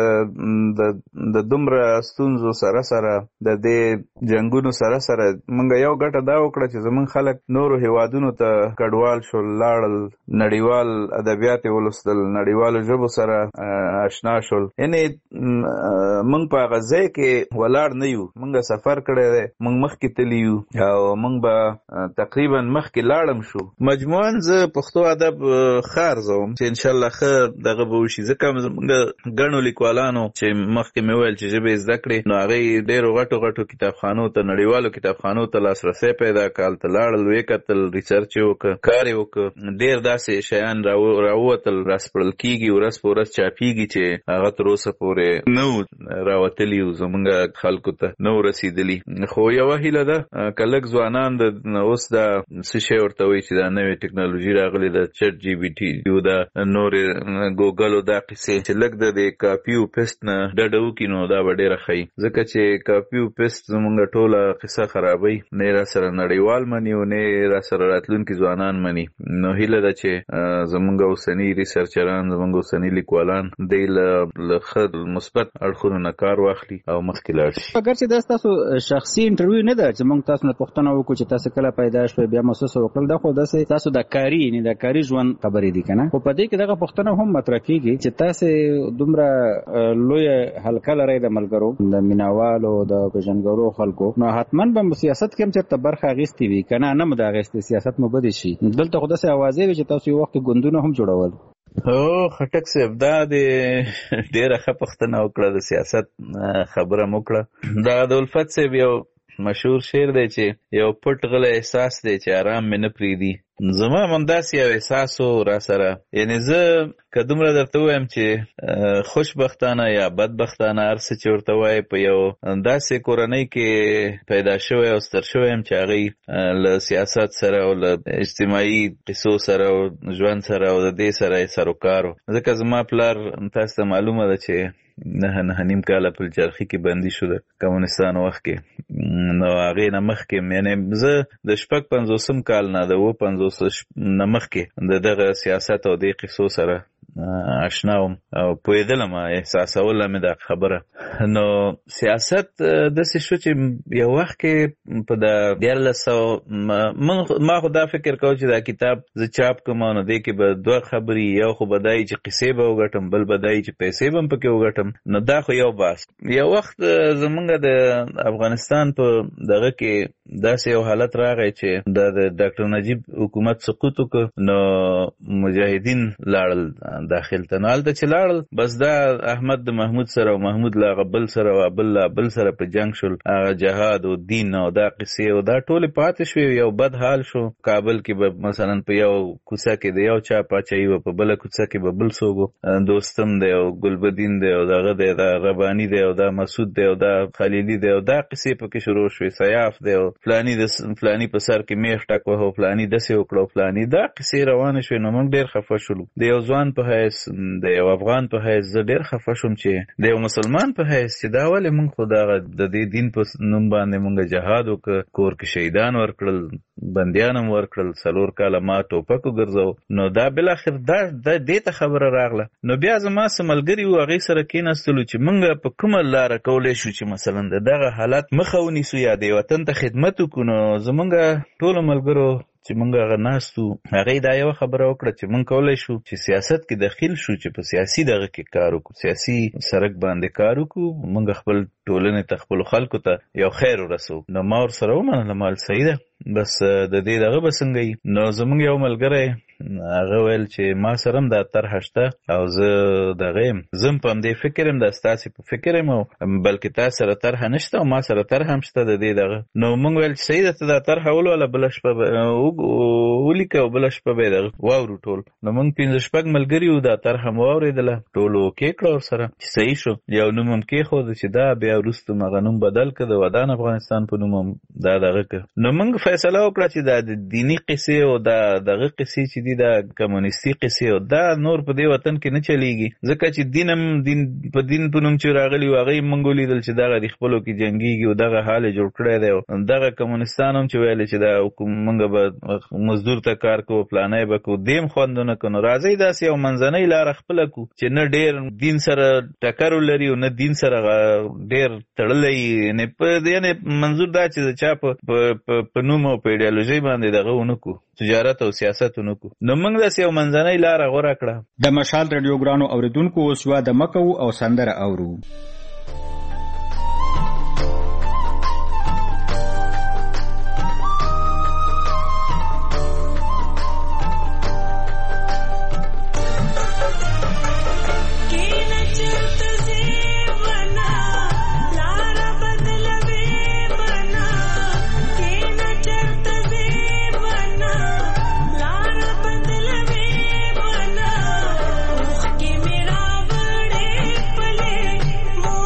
د دومره ستونزو سره سره د دې جنګونو سره سره موږ یو ګټه دا وکړه چې زموږ خلک نورو هیوادونو ته کډوال شول لاړل نړیوال ادبیات یې ولوستل نړیوالو ژبو سره اشنا شول یعنې موږ په هغه ځای کې ولاړ نه یو موږ سفر کړی دی موږ مخکې تللي یو او موږ به تقریبا مخکې لاړم شو مجموعاً زه پښتو ادب ښه ارزوم چې انشاءالله ښه دغه به وشي ځکه موږ ګڼو لیکوالانو چې مخکې مې ویل چې ژبې زده کړې نو هغوی ډېرو غټو غټو کتابخانو ته نړیوالو کتابخانو ته لاسرسی پیدا کړ هلته لاړل ویې کتل ریسرچ یې وکړه کار یې وکړه ډېر داسې شیان راووتل راسپړل کېږي ورځ په ورځ چاپېږي چې هغه تر اوسه پورې نه وو راوتلي وو زموږ خلکو ته نه وو رسېدلي خو یوه هیله ده که لږ ځوانان د اوس دا څه شی ورته وایي چې دا نوې ټکنالوژي راغلې ده چټ جي بي ټي یو دا نورې ګوګل او دا قصې چې لږ د دې کاپي او پیسټ نه ډډه وکړي نو دا به ډېره ښه وي ځکه چې کاپي او پیسټ زموږ ټوله قصه خرابوي نه یې را سره نړیوال مني او نه یې را سره راتلونکي ځوانان مني نو هیله ده چې زموږ اوسني ریسرچران زموږ اوسني لیکوالان دی له ښه مثبت اړخونو نه کار واخلي او مخکې لاړ شي اگر چې دا ستاسو شخصي انټرویو نه ده چې موږ تاسو نه پوښتنه وکړو چې تاسو کله پیدا شوئ بیا مو څه وکړل دا خو داسې تاسو د کاري یعنې د کاري ژوند خبرې دي که نه خو په دې کې دغه پوښتنه هم مطرح کېږي چې تاسې دومره لویه حلقه لرئ د ملګرو د مینهوالو د پېژندګرو خلکو نو حتما به سیاست کې هم چېرته برخه اخیستې وي که نه نه مو د اخیستې سیاست مو بدې شي دلته خو داسې اوازې وي چې تاسو یو وخت ګوندونه هم جوړول او خټک صاحب دا د ډېره ښه پوښتنه وکړه د سیاست خبره م وکړه دا د الفت صاحب یو مشهور شعر دی چې یو پټ غلی احساس دی چې آرام مې نه پرېږدي زما هم همداسې یو احساس و را سره یعنې زه که دومره درته ووایم چې خوشبختانه یا بدبختانه هر څه چې ورته وایي په یو داسې کورنۍ کې پیدا شوی او ستر شوی یم چې هغوی له سیاست سره او له اجتماعي قصو سره او ژوند سره او د دې سره یې سر و کار و. ځکه زما پلار تاسو ته معلومه ده چې نه نه نیم کاله په جرخي کې بندي شو د کمونستانو وخت کې. نو هغې نه مخکې یعنې زه د شپږ پنځوسم کال نه د اووه پنځوس نه مخکې د دغه سیاست او دې قصو سره آشنا وم او پوهېدلم، احساسوله مې دا خبره. نو سیاست داسې شو چې یو وخت کې په د دیارلس سوه ما خو دا فکر کوم چې دا کتاب زه چاپ کوم نو دې کې به دوه خبرې، یو خو به دا چې قصې به وګټم، بل به دا چې پیسې به هم پکې وګټم. نو دا خو یو بحث. یو وخت زمونږ د افغانستان په دغه کې داسې یو حالت راغی چې د ډاکټر نجیب حکومت سقوط وکړ، نو مجاهدین لاړل داخل ته. نو هلته چې لاړل بس دا احمد د محمود سره او محمود له هغه بل سره او بل له بل سره په جنګ شول، هغه جهاد او دین او دا قصې او دا ټولې پاتې شوې. یو بد حال شو. کابل کې به مثلا په یو کوڅه کې د یو چا پاچاهي وه، په بله کوڅه کې به بل څوک و، دوستم دی او ګلبدین دی او دغه دی دا رباني دی او دا مسعود دی او دا خلیلي دی او دا قصې پکې شروع شوې. سیاف دی او فلاني د فلاني په سر کې میخ ټک وهو، فلاني داسې وکړه، فلاني دا قصې روانې شوې. نو موږ ډېر خفه شولو. د یو ځوان په حیث، د یو افغان په حیث زه ډېر خفه شوم چې د یو مسلمان په حیث چې دا ولې موږ خو دغه د دې دین په نوم باندې موږ جهاد وکړ، کور کې شهیدان ورکړل، بندیان هم ورکړل، څلور کاله ما ټوپک وګرځو. نو دا بالاخر دا دې ته خبره راغله. نو بیا زما څه ملګري وو، هغې سره کېناستلو چې موږ په کومه لاره کولی شو چې مثلا د دغه حالت مخه ونیسو یا د وطن ته خدمت وکړو. نو زمونږ ټولو ملګرو چې موږ هغه ناست وو، هغې دا یوه خبره وکړه چې موږ کولی شو چې سیاست کې دخیل شو، چې په سیاسي دغه کې کار وکړو، سیاسي سرک باندې کار وکړو، موږ خپل ټولنې ته خپلو خلکو ته یو خیر ورسو. نو ما ورسره ومنله، مال صحیح ده، بس د دې دغه به څنګه وي. نو زموږ یو ملګری هغه ویل چې ما سره هم دا طرحه شته او زه دغه یم، زه هم په همدې فکر یم، دا ستاسې په فکر یم، او بلکې تا سره طرحه نشته او ما سره طرحه هم شته د دې دغه. نو موږ ویل چې صحیح ده، ته دا طرحه ولوله، بله شپه ولیکه او بله شپه به یې دغه واورو ټول. نو موږ پنځه شپږ ملګري وو، دا طرحه مو واورېدله، ټولو اوکې کړه ورسره چې صحیح شو. یو نوم هم کېښوده چې دا بیا وروسته هغه نوم بدل کړه، د ودان افغانستان په نوم هم دا دغه کړه. نو موږ فیصله وکړه چې دا د دیني قصې او دا دغه قصې چې دي دا کمونیستي قصې او دا نور په دې وطن کې نه چلیږي، ځکه چې دین هم دین په دین په نوم چې راغلي وو، هغه یې موږ ولیدل چې دغه د خپلو کې جنګېږي او دغه حال یې جوړ کړی دی. او دغه کمونستان هم چې ویلې چې دا موږ به مزدور ته کار کوو، فلانی به کوو، دې هم خوند ونه کړو. نو راځئ داسې یو منځنۍ لاره خپله کړو چې نه ډېر دین سره ټکر ولري او نه دین سره ډېر تړلی، یعنې په یعنې منظور دا چې د چا په نوم او په ایډیالوژۍ باندې دغه ونه کړو، تجارت او سیاست ونه کړو. نو موږ داسې یو منځنۍ لاره غوره کړه. د مشال رادیو ګرانو اورېدونکو، اوس یوه دمه کوو او سندره اورو. More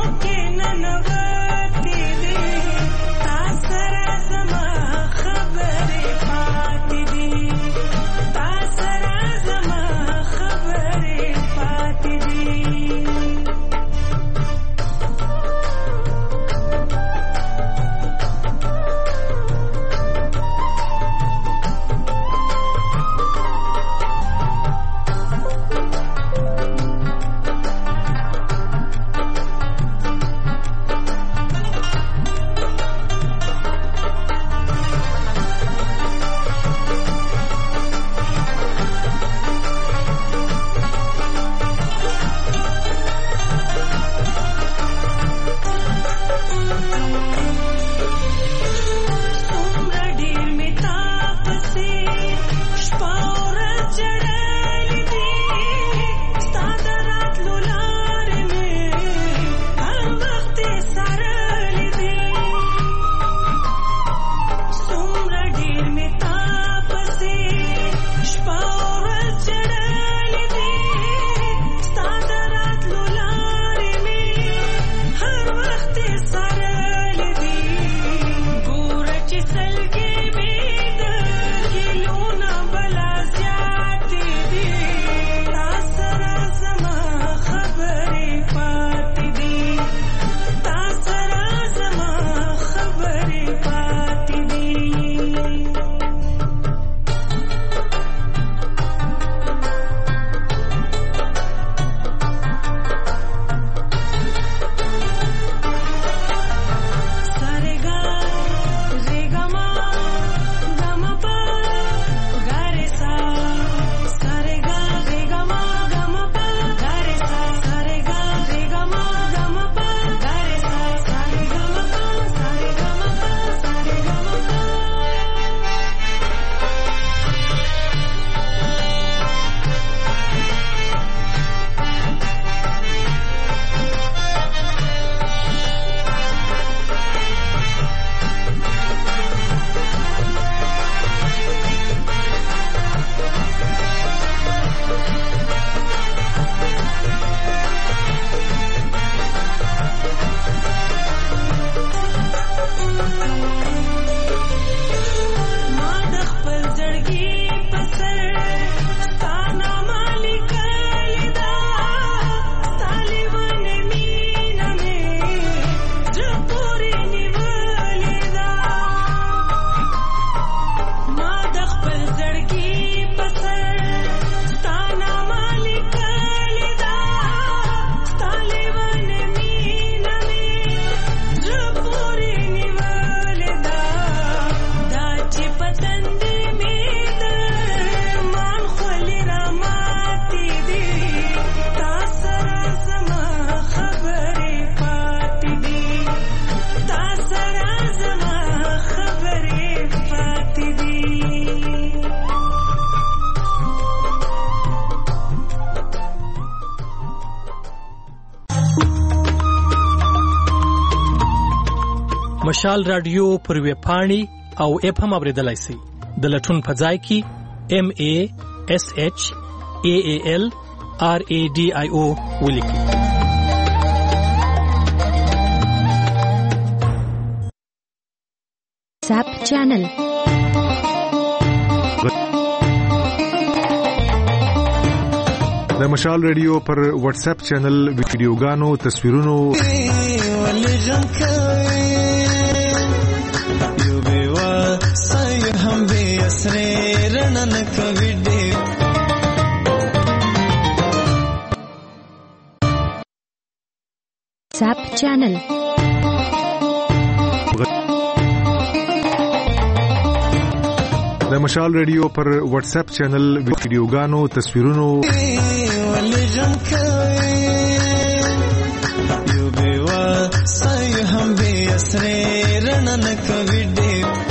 مشال رادیو پر ویب پاڼې او اپ هم اوریدلای شئ. د لټون په ځای کې ایم ای اس ایچ ای ای ایل آر ای ډي آی او ولیکئ. ساب چینل د مشال ریډیو پر واتس اپ چینل ویډیوګانو تصویرونو ولې جام کوي یو بیوا سای هم به اسره رنن کوي ډې ساب چینل د مشال ریډیو پر واتس اپ چینل ویډیوګانو تصویرونو ولې جام کوي یو بیوا سای هم به اسره رنن کوي ډې.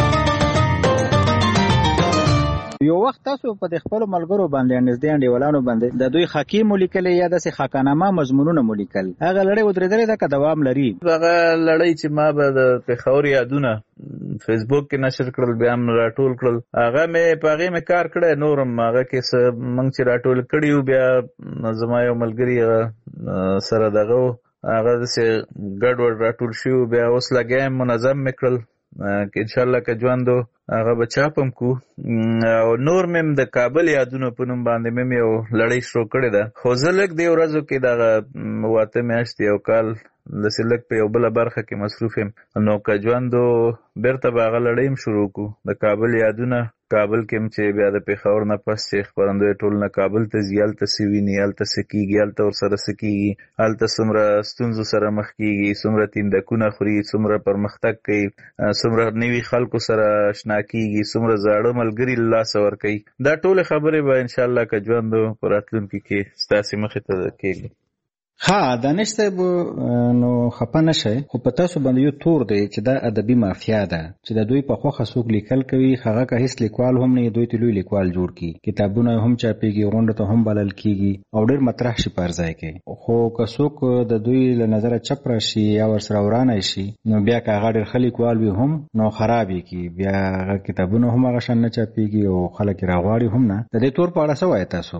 یو وخت تاسو په خپل ملګرو باندې نږدې انډیوالانو باندې د دوی حکیم لیکل یا د خاکانامه مضمونونه مولیکل هغه لړۍ ودرېدلې ده که دوام لري؟ هغه لړۍ چې ما به د پېښور یادونه فیسبوک کې نشر کړل بیا هم راټول کړل هغه مې په هغې مې کار کړی نور هم هغه کې څه موږ چې راټول کړي وو بیا زما یو ملګري سره دغه هغه داسې ګډ وډ راټول شوي وو بیا اوس لګیا یم منظم مې کړل که انشاءالله که ژوندو هغه به چاپم کو او نور مې د کابل یادونو په نوم باندې مې یو لړۍ شروع کړې ده خو زه لږ دې ورځو کې دغه واته میاشتې یو کال داسې لږ په یو بله برخه کې مصروف یم نو که ژوندو بېرته به هغه لړۍ هم شروع کړو د کابل یادونه کابل کې هم چې بیا د پېښور نه پس چې خپرندوی ټول نه کابل ته ځي هلته څه ویني هلته څه کېږي هلته ورسره څه کېږي هلته څومره ستونزو سره مخ کېږي څومره تیندکونه خوري څومره پرمختګ کوي څومره نوي خلکو سره اشنا کېږي څومره زاړه ملګري له لاسه ورکوي دا ټولې خبرې به انشاءالله که ژوندو په راتلونکي کې ستاسې مخې ته کېږي. ها دانش صاحب نو خپه نشئ خو په تاسو باندې یو تور دی چې دا ادبي مافیا ده چې د دوی په خوښه څوک لیکل کوي هغه که هیڅ لیکوال هم نه دوی ته لوی لیکوال جوړ کړي کتابونه هم چاپېږي غونډو ته هم بلل کېږي او ډېر مطرح شي په هر ځای کې خو که څوک د دوی له نظره چپ راشي یا ورسره ورانی شي نو بیا که هغه ډېر ښه لیکوال وي هم نو خراب یې کړي بیا هغه کتابونه هم هغه شان نه چاپېږي او خلک یې راغواړي هم نه د دې تور په اړه څه وایې تاسو؟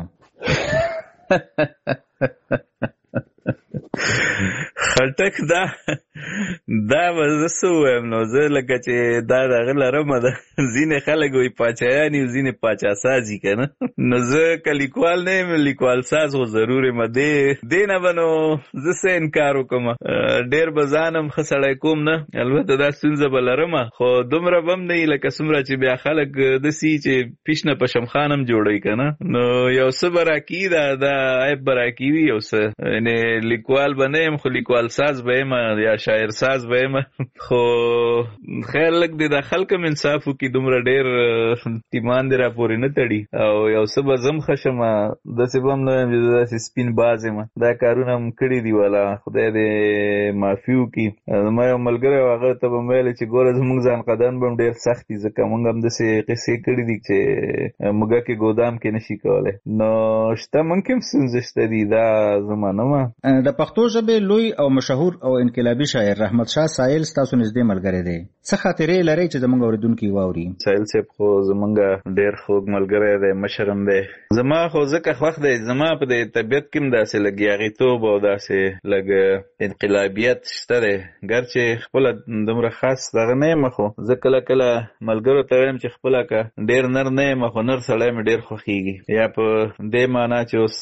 خټک دا دا به زه څه ووایم نو زه لکه چې دا د هغه لرمه ده ځینې خلک وایي پاچایان یو ځینې پاچا ساز یي که نه نو زه که لیکوال نه یم لیکوال ساز خو ضرور یم دې نه به نو زه څه انکار وکړم ډېر به ځان هم ښه سړی کوم نه البته دا ستونزه به لرمه خو دومره به هم نه وي لکه څومره چې بیا خلک داسې وي چې پیش نه په شمخان هم جوړوي که نه نو یو څه به راکي دا دا عیب به راکي وي یو څه یعنې لیکوال به نه یم خو لیکوال ساز به یم یا شاعر ساز به یم خو خیر لږ دی دا خلک هم انصاف وکړي دومره ډېر تیمان دې راپورې نه تړي او یو څه به زه هم ښه شم داسې به هم نه یم چې زه داسې سپین باز یم دا کارونه هم کړي دي والا خدای دې معافي وکړي زما یو ملګری و هغه ته به مې ویلې چې ګوره زموږ ځان قدان به هم ډېر سخت دي ځکه موږ هم داسې قصې کړي دي چې موږکې ګودام کې نه شي کولی نو شته موږ کې هم ستونزې شته دي دا زه منم د پښتو ژبې لوی او مشهور او انقلابي شاعر رحمت شاه سایل ستاسو نږدې ملګری دی څه خاطرې لرئ چې زموږ اورېدونکي واوري؟ سایل صاحب خو زموږ ډېر خوږ ملګری دی مشر هم دی زما خو ځکه خوښ دی زما په دې طبیعت کې هم داسې لږ یاغیتوب او داسې لږ انقلابیت شته دی ګرچې خپله دومره خاص دغه نه یم خو زه کله کله ملګرو ته وایم چې خپله که ډېر نر نه یم خو نر سړی مې ډېر خوښېږي یا په دې معنا چې اوس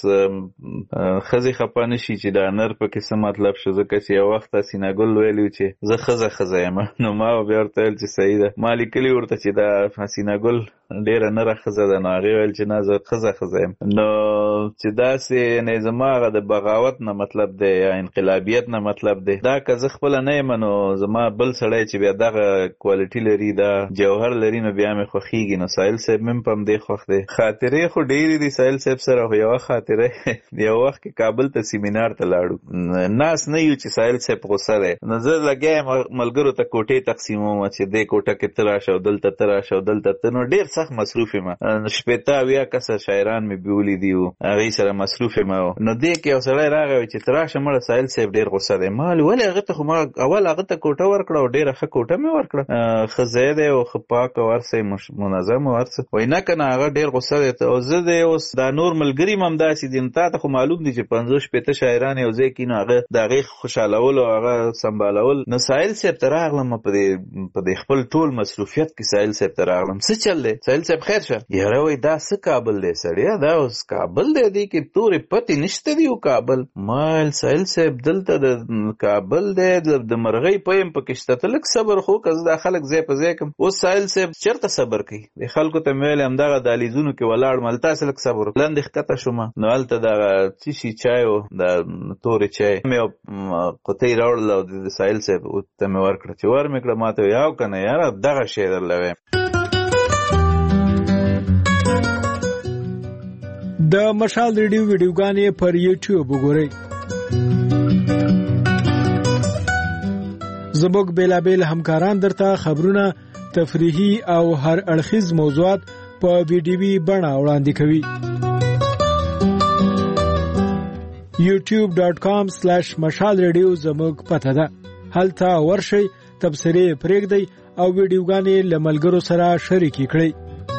ښځې خفه نه شي چې دا نر پکې څه مطلب شو ځکه چې یو وخت حسینه ګل ویلي و چې زه ښځه ښځه یم نو ما بیا ورته ویل چې صحیح ده ما لیکلي ورته چې دا حسینه ګل ډېره نره ښځه ده نو هغې ویل چې نه زه ښځه ښځه یم نو چې داسې یعنې زما هغه د بغاوت نه مطلب دی یا انقلابیت نه مطلب دی دا که زه خپله نه یم نو زما بل سړی چې بیا دغه کوالټي لري دا جوهر لري نو بیا مې خوښېږي نو سایل صاحب مې هم په همدې خوښ دی خاطرې خو ډېرې دي سایل صاحب سره خو یوه خاطره یو وخت کې کابل ته سیمینار ته لاړو ناس نه یو چې سایل صاحب غوسه دی نو زه لګیا یم ملګرو ته کوټې تقسیموم چې دې کوټه کې ته راشه او دلته ته راشه او دلته ته نو ډېر سخت مصروف یم شپېته اویا کسه شاعران مې بیولي دي هغې سره مصروف یم نو دې کې یو سړی راغی چې ته راشه مړه ساحل صاحب ډېر غوسه دی ما ویل ولې هغه ته خو ما اول هغه ته کوټه ورکړه او ډېره ښه کوټه مې ورکړه ښه ځای دی او ښه پاک او هر څه منظم او هر څه وایي نه که نه هغه ډېر غوسه دی او زه دی اوس دا نور ملګري م همداسې دي نو تا ته خو معلوم دي چې پنځوس شپېته شاعران یو ځای کښي نو هغه د هغې خوشحالول او هغه سمبالول نو ساحل صاحب ته راغلم په دې په دې خپل ټول مصروفیت کې ساحل صاحب ته راغلم څه چل دی ساحل صاحب خیر شه یاره وایي دا څه کابل دی سړیه دا اوس کابل دی دې کې تورې پتې نشته دي او کابل ما ویل ساحل صاحب دلته د کابل دی د مرغۍ پیم پکې شته ته لږ صبر خو که زه دا خلک ځای په ځای کړم اوس ساحل صاحب چېرته صبر کوي د خلکو ته مې ویل همدغه دهلیزونو کې ولاړم هلته هسې لږ صبر وکړه لاندې ښکته شومه نو هلته دغه څه شي چای و د تورې چای مې یو قطۍ راوړله او د ساحل صاحب ته مې ورکړه چې ور مې کړه ما ته یو که نه یاره دغه شی درله وایم د مشال ریډیو ویډیوګانې پر یوټیوب وګورئ زموږ بیلابیل همکاران درته خبرونه تفریحي او هر اړخیز موضوعات په ویډیوي بڼه وړاندې کوي یوټیوب ډاټ کام سلیش مشال ریډیو زموږ پته ده هلته ورشئ تبصرې پرېږدئ او ویډیوګانې له ملګرو سره شریکې کړئ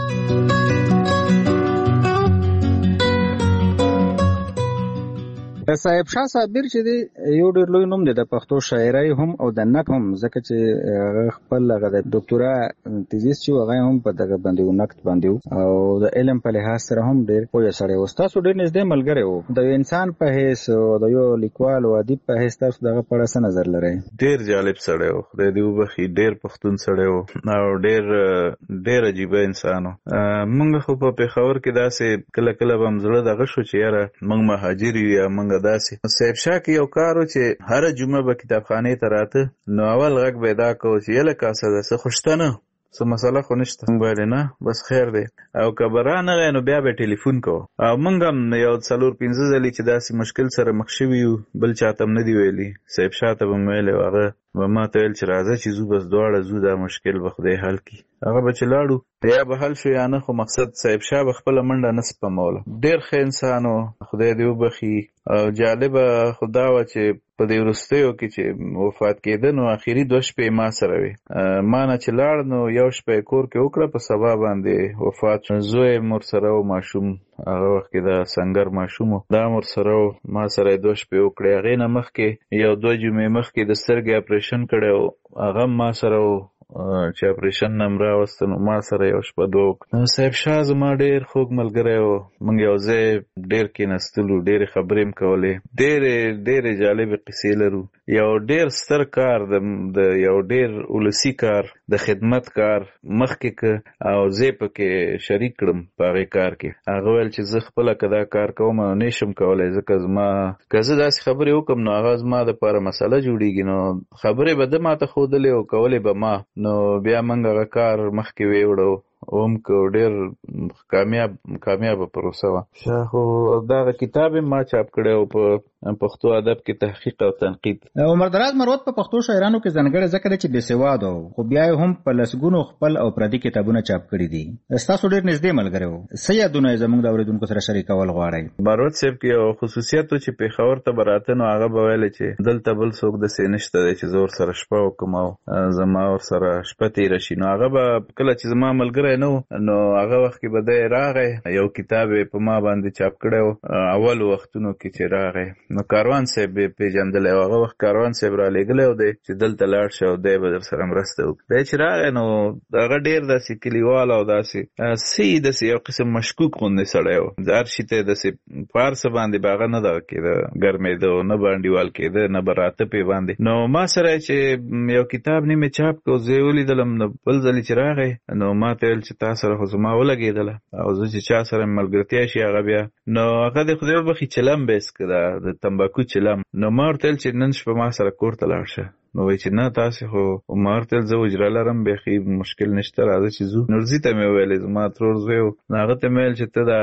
صاحب شاه صابر چې دی یو ډېر لوی نوم دی د پښتو شاعرۍ هم او د نقد هم ځکه چې هغه خپل هغه د ډاکټورا تیزیس چې هغه هم په دغه باندې و نقد باندې او د علم په لحاظ سره هم ډېر پوه سړی و ستاسو ډېر نږدې ملګری و د یو انسان په حیث او د یو لیکوال او ادیب په حیث تاسو دغه په اړه څه نظر لرئ ډېر جالب سړی و خدای دې وبخي ډېر پښتون سړی و او ډېر ډېر عجیبه انسان و موږ خو په پېښور کې داسې کله کله به م زړه دغه شو چې یاره موږ مهاجر یو یا موږ داسې صاحب شاه کې یو کار و چې هره جمعه به کتابخانې ته راته نو اول غږ به یې دا کو چې یله کاسه ده څه خو شته نه څه مسله خو نشته موږ ویلې نه بس خیر دی او که به رانغی نو بیا به ټلیفون کوو او موږ هم یو څلور پنځه ځلې چې داسې مشکل سره مخ شوي یو بل چاته هم نه دي ویلي صاحب شاه ته به م ویلی هغه به ما ته ویل چې راځه چې ځو بس دواړه ځو دا مشکل به خدای حل کړي هغه به چې لاړو یا به حل شو یا نه خو مقصد صاحب شاه به خپله منډه نه سپموله ډېر ښه انسان و خدای دې وبخي او جالبه خو دا وه چې په دې وروستیو کې چې وفات کېده نو اخري دوه شپې ما سره وې ما نه چې لاړ نو یو شپه یې کور کې وکړه په سبا باندې وفات شو زوی یې ورسره و ماشوم هغه وخت کې د سنګر ماشوم و دا هم ورسره و ما سره یې دوه شپې وکړې هغې نه مخکې یو دوه جمعې مخکې د سترګې اپریشن کړی و هغه هم ما سره و چې اپریشن نه م راوسته نو ما سره یو شپه دوه وکړه صاحب شاه زما ډېر خوږ ملګری و موږ یو ځای ډېر کېناستلو ډېرې خبرې م کولې ډېرې ډېرې جالبې قصې لرو یو ډېر ستر کار د یو ډېر ولسي کار د خدمت کار مخکې که او زه یې پکې شریک کړم په هغې کار کې هغه ویل چې زه خپله که دا کار کوم او نه شم کولی ځکه زما که زه داسې خبرې وکړم نو هغه زما دپاره مسله جوړېږي نو خبرې به ده ما ته ښودلې او کولې به ما نو بیا موږ هغه کار مخکې ویوړو اوم که ډېر کامیاب کامیابه پروسه وه شاه خو دغه کتاب یې ما چاپ کړی و په پښتو ادب کې تحقیق او تنقید عمر دراز مروت په پښتو شاعرانو کې ځانګړی ځکه دی چې بېسواده و خو بیا یې هم په لسګونو خپل او پردي کتابونه چاپ کړي دي ستاسو ډېر نږدې ملګری و څه یادونه یې زموږ د اورېدونکو سره شریکول غواړئ مروت صاحب کې یو خصوصیت و چې پېښور ته به راته نو هغه به ویلی چې دلته بل څوک داسې نشته دی چې زه ورسره شپه وکړم او زما ورسره شپه تېره شي نو هغه به کله چې زما ملګری نه و نو هغه وخت کې به دی راغی یو کتاب یې په ما باندې چاپ کړی و اولو وختونو کې چې راغی نو کاروان صاحب یې پېژندلی و هغه وخت کاروان صاحب را لېږلی و دی چې دلته لاړ شه او دی به در سره مرسته وکړي دی چې راغی نو هغه ډېر داسې کلیوال او داسې سی داسې یو قسم مشکوک غوندې سړی و هر شي ته یې داسې په هر څه باندې به هغه نه دغه کېده ګرمېده نه به انډیوال کېده نه به راته پې باندې نو ما سره چې یو کتاب نیمې چاپ کړ زه یې ولیدلم نو بل ځلې چې راغی نو ما ته ویل چې تا سره خو زما ولګېدله او زه چې چا سره ملګرتیا شي هغه بیا نو هغه د خدای وبخي چلم به یې څکه د تمباکو چلم نو ما ورته ویل چې نن شپه ما سره کور ته لاړ شه نو وایي چې نه تاسې خو ما ورته ویل زه اجره لرم بیخي مشکل نشته راځه چې ځو نورزي ته مې وویلې زما ترور زوی و نو هغه ته مې ویل چې ته دا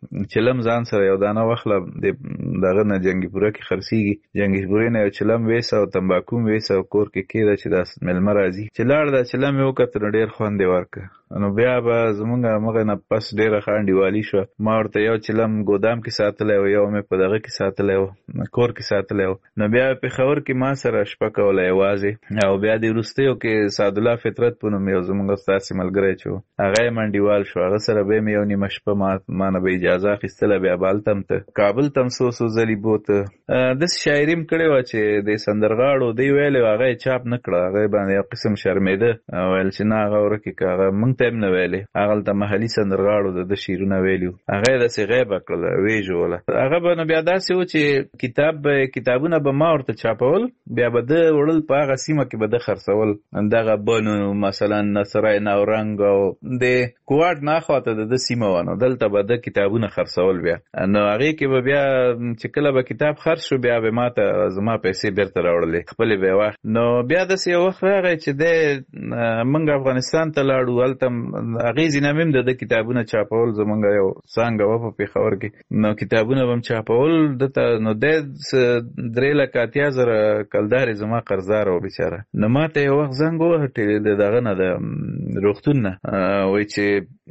چلم ځان سره یو دانه واخله دغه نه جنګي پوره کې خرڅېږي جنګي پورې نه یو چلم ویسه او تمباکو هم ویسه او کور کې کېده چې دا مېلمه راځي چې لاړ دا چلم یې وکتل نو ډېر خوند یې ورکړه نو بیا به زمونږ همغه نه پس ډېره ښه انډیوالي شوه ما ورته یو چلم ګودام کې ساتلی و یو مې په دغه کې ساتلی و کور کې ساتلی و نو بیا پېښور کې ما سره شپه کوله یوازې او بیا د وروستیو کې سعدالله فطرت په نوم یو زمونږ ستاسې ملګری چې و هغه یې انډیوال شو هغه سره به مې یو نیمه شپه ما ما نه به اجازه اخیستله بیا به هلته هم ته کابل ته هم څو څو ځلې بوته داسې شاعري م کړې وه چې د سندرغاړو دی ویلې و هغه یې چاپ نه کړه هغه یې باندې یو قسم شرمېده ویل چې نه هغه ورکې که هغه موږ ته هم نه ویلې هغه هلته محلي سندرغاړو د ده شعرونه ویلي وو هغه یې داسې غیبه کړله ویژوله هغه به نو بیا داسې و چې کتاب به کتابونه به ما ورته چاپول بیا به ده وړل په هغه سیمه کې به ده خرڅول دغه بنو مثلا نصرای نورنګ او د کوواټ ناخواته د ده سیمه وه نو دلته به ده کتابونه خرڅول بیا نو هغې کې به بیا چې کله به کتاب خرڅ شو بیا به ما ته زما پیسې بېرته راوړلې خپلې به یې واخ نو بیا داسې یو وخت راغی چې دی موږ افغانستان ته لاړو هلته هغې ځینه مې هم د ده کتابونه چاپول زمونږ یو څانګه وه په پېښور کې نو کتابونه به م چاپول دته نو دی درې لکه اتیا زره کلدارې زما قرضدار و بېچاره نو ما ته یو وخت زنګ ووهه د دغه نه د روغتون نه وایي چې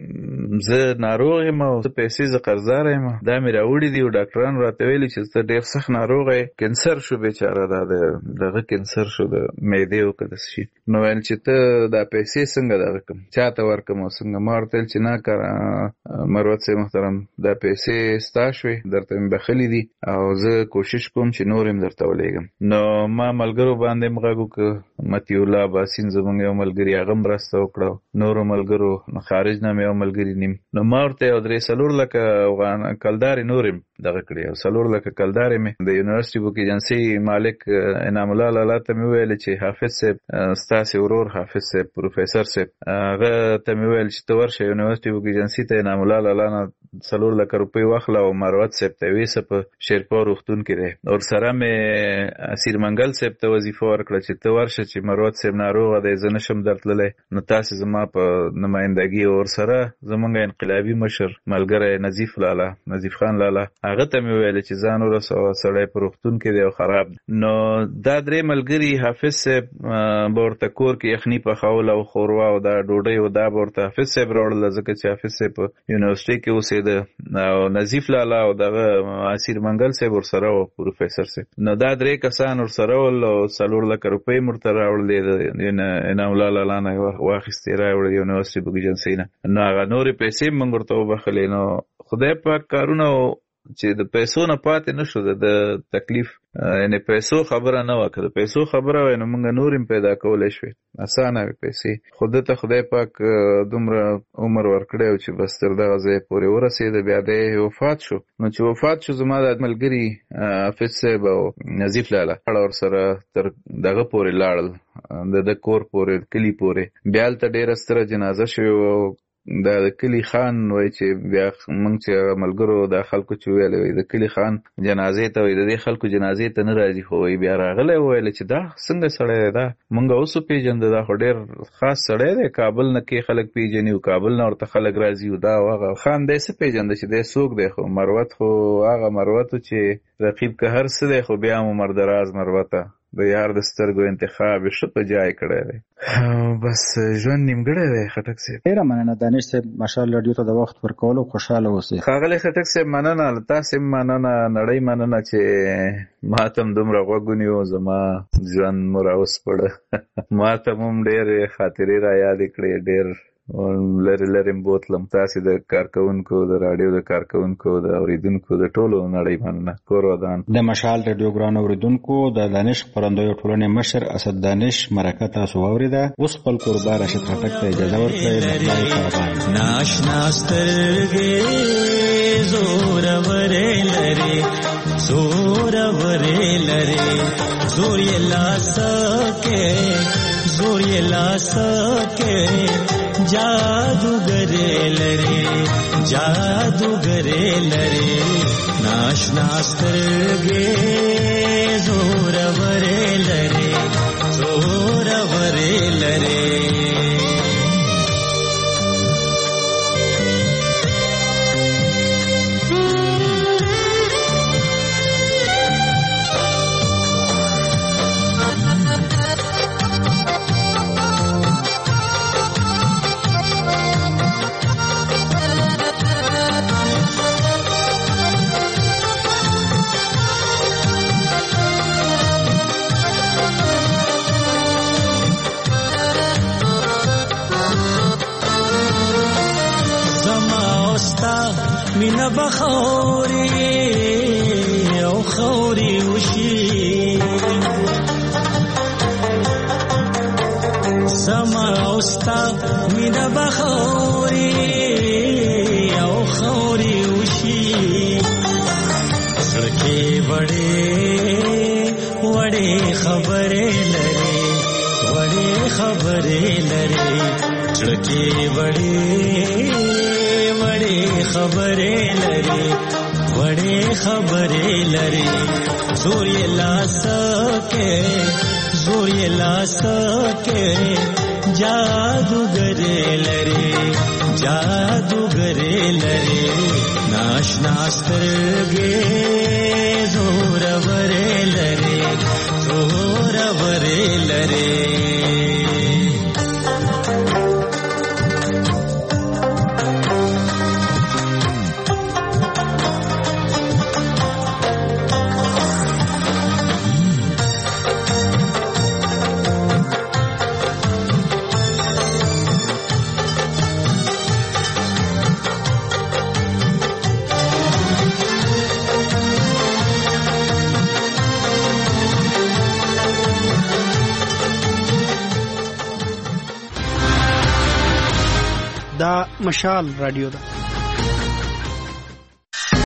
زه ناروغ یم او زه پیسې زه قرضدار یم دا مې راوړي دي او ډاکټرانو راته ویلي چې ته ډېر سخت ناروغ یې کینسر شو بېچاره دا د دغه کینسر شو د معدې او که داسې شي نو ویل چې ته دا پیسې څنګه دغه کړم چا ته ورکړم او څنګه ما ورته ویل چې نه کاره مروت صاحب محترم دا پیسې ستا شوې درته مې بخلي دي او زه کوشش کوم چې نور هم درته ولېږم نو ما ملګرو باندې م غږ وکړه مطیع الله باسین زموږ یو ملګري هغه مرسته وکړه نورو ملګرو خارج نه مې یو ملګري نیم نو ما ورته یو درې څلور لکه کلدارې نور هم دغه کړې او څلور لکه کلدارې مې د یونیورسټي بوک ایجنسۍ مالک انعام الله لالا ته مې وویل چې حافظ صاحب ستاسې ورور حافظ صاحب پروفیسر صاحب هغه ته مې وویل چې ته ورشه یونیورسټي بوک ایجنسۍ ته انعام الله لالا نه څلور لکه روپۍ واخله او مروت صاحب ته ویسه په شیرپور روغتون کې دی ورسره مې اسیر منګل صاحب ته وظیفه ورکړه چې ته ورشه چې مروت صاحب ناروغه دی زه نشم درتللی نو تاسې زما په نمایندګي ورسره زمونږ انقلابي مشر ملګری نظیف لالا نظیف خان لالا هغه ته مې ویل چې ځان ورسوه سړی په روغتون کې دی او خراب نو دا درې ملګري حافظ صاحب به ورته کور کې یخني پخول او ښوروا او دا ډوډۍ و دا به ورته حافظ صاحب راوړله ځکه چې حافظ صاحب په یونیورسټۍ کې اوسېده او نظیف لالا او دغه اسیر منګل صاحب ورسره و پروفیسر صاحب نو دا درې کسان ورسره ول او څلور لکه روپۍ مې ورته راوړلې د انعام الله لالا نه واخیستې راوړې یونیورسټي بوک ایجنسۍ نه نو هغه نورې پیسې مې موږ ورته وبخلې نو خدای پاک کارونه چې د پیسو نه پاتې نه شو د تکلیف یعنې پیسو خبره نه وه که د پیسو خبره وای نو موږ نور هم پیدا کولی شوې اسانه وې پیسې خو ده ته خدای پاک دومره عمر ورکړی و چې بس تر دغه ځای پورې ورسېده بیا دی وفات شو نو چې وفات شو زما د ملګري حافظ صاحب او نظیف لالا اړه ورسره تر دغه پورې لاړل د ده کور پورې کلي پورې بیا هلته ډېره ستره جنازه شوې وه دا د کلی خان وای چې بیا موږ چې ملګرو دا خلکو چې ویل وای د کلی خان جنازې ته وای د دې خلکو جنازې ته نه راځي خو وای بیا راغلی ویل چې دا څنګه سړی دی دا موږ اوس پیژنده دا خو ډېر خاص سړی دی کابل نه کې خلک پیژني او کابل نه ورته خلک راځي او دا هغه خان دی څه پیژنده چې دی څوک دی خو مروت خو هغه مروت چې رقیب که هر څه دی خو بیا مو مردراز مروته د یار د سترګو انتخاب یې ښه په جای کړی دی بس ژوند نیمګړی دی خټک صاحب ډېره مننه دانش صاحب مشال راډیو ته د وخت ورکولو خوشحاله اوسئ ښاغلی خټک صاحب مننه له تاسې هم مننه نړۍ مننه چې ما ته هم دومره غوږ ونیو زما ژوند مو راوسپړه ما ته هم ډېرې خاطرې را یادې کړې ډېر لرې لرې بوتلم تاسې د کارکوونکو د راډیو د کارکوونکو د اورېدونکو د ټولو نړۍ مننه کور ودان د مشال راډیو ګران اورېدونکو د دانش خپرندویو ټولنې مشر اسد دانش مرکه تاسو واورېده اوس خپل کوربه راشد خټک ته اجازه ورکړئ د خدای پاماني ناشنا سترګې زورورې لرې زورورې لرې زور یې لاسکې زور یې لاسکې जादूगरे लड़े जादूगरे लड़े नाशना स्तरगे जोरवरे लड़े जोरवरे लड़े بخوري او خوري وشي زما اوستا مینا بخوري او خوري وشي سړکې وړې وړې خبرې لري وړې خبرې لري سړکې وړې وړې خبرې لري وړې خبرې لري زور یې لاس کې زور یې لاس کې جادوګرې لري جادوګرې لري ناشنا سترګې زور ورې لري زور ورې لري دا مشال رادیو ده.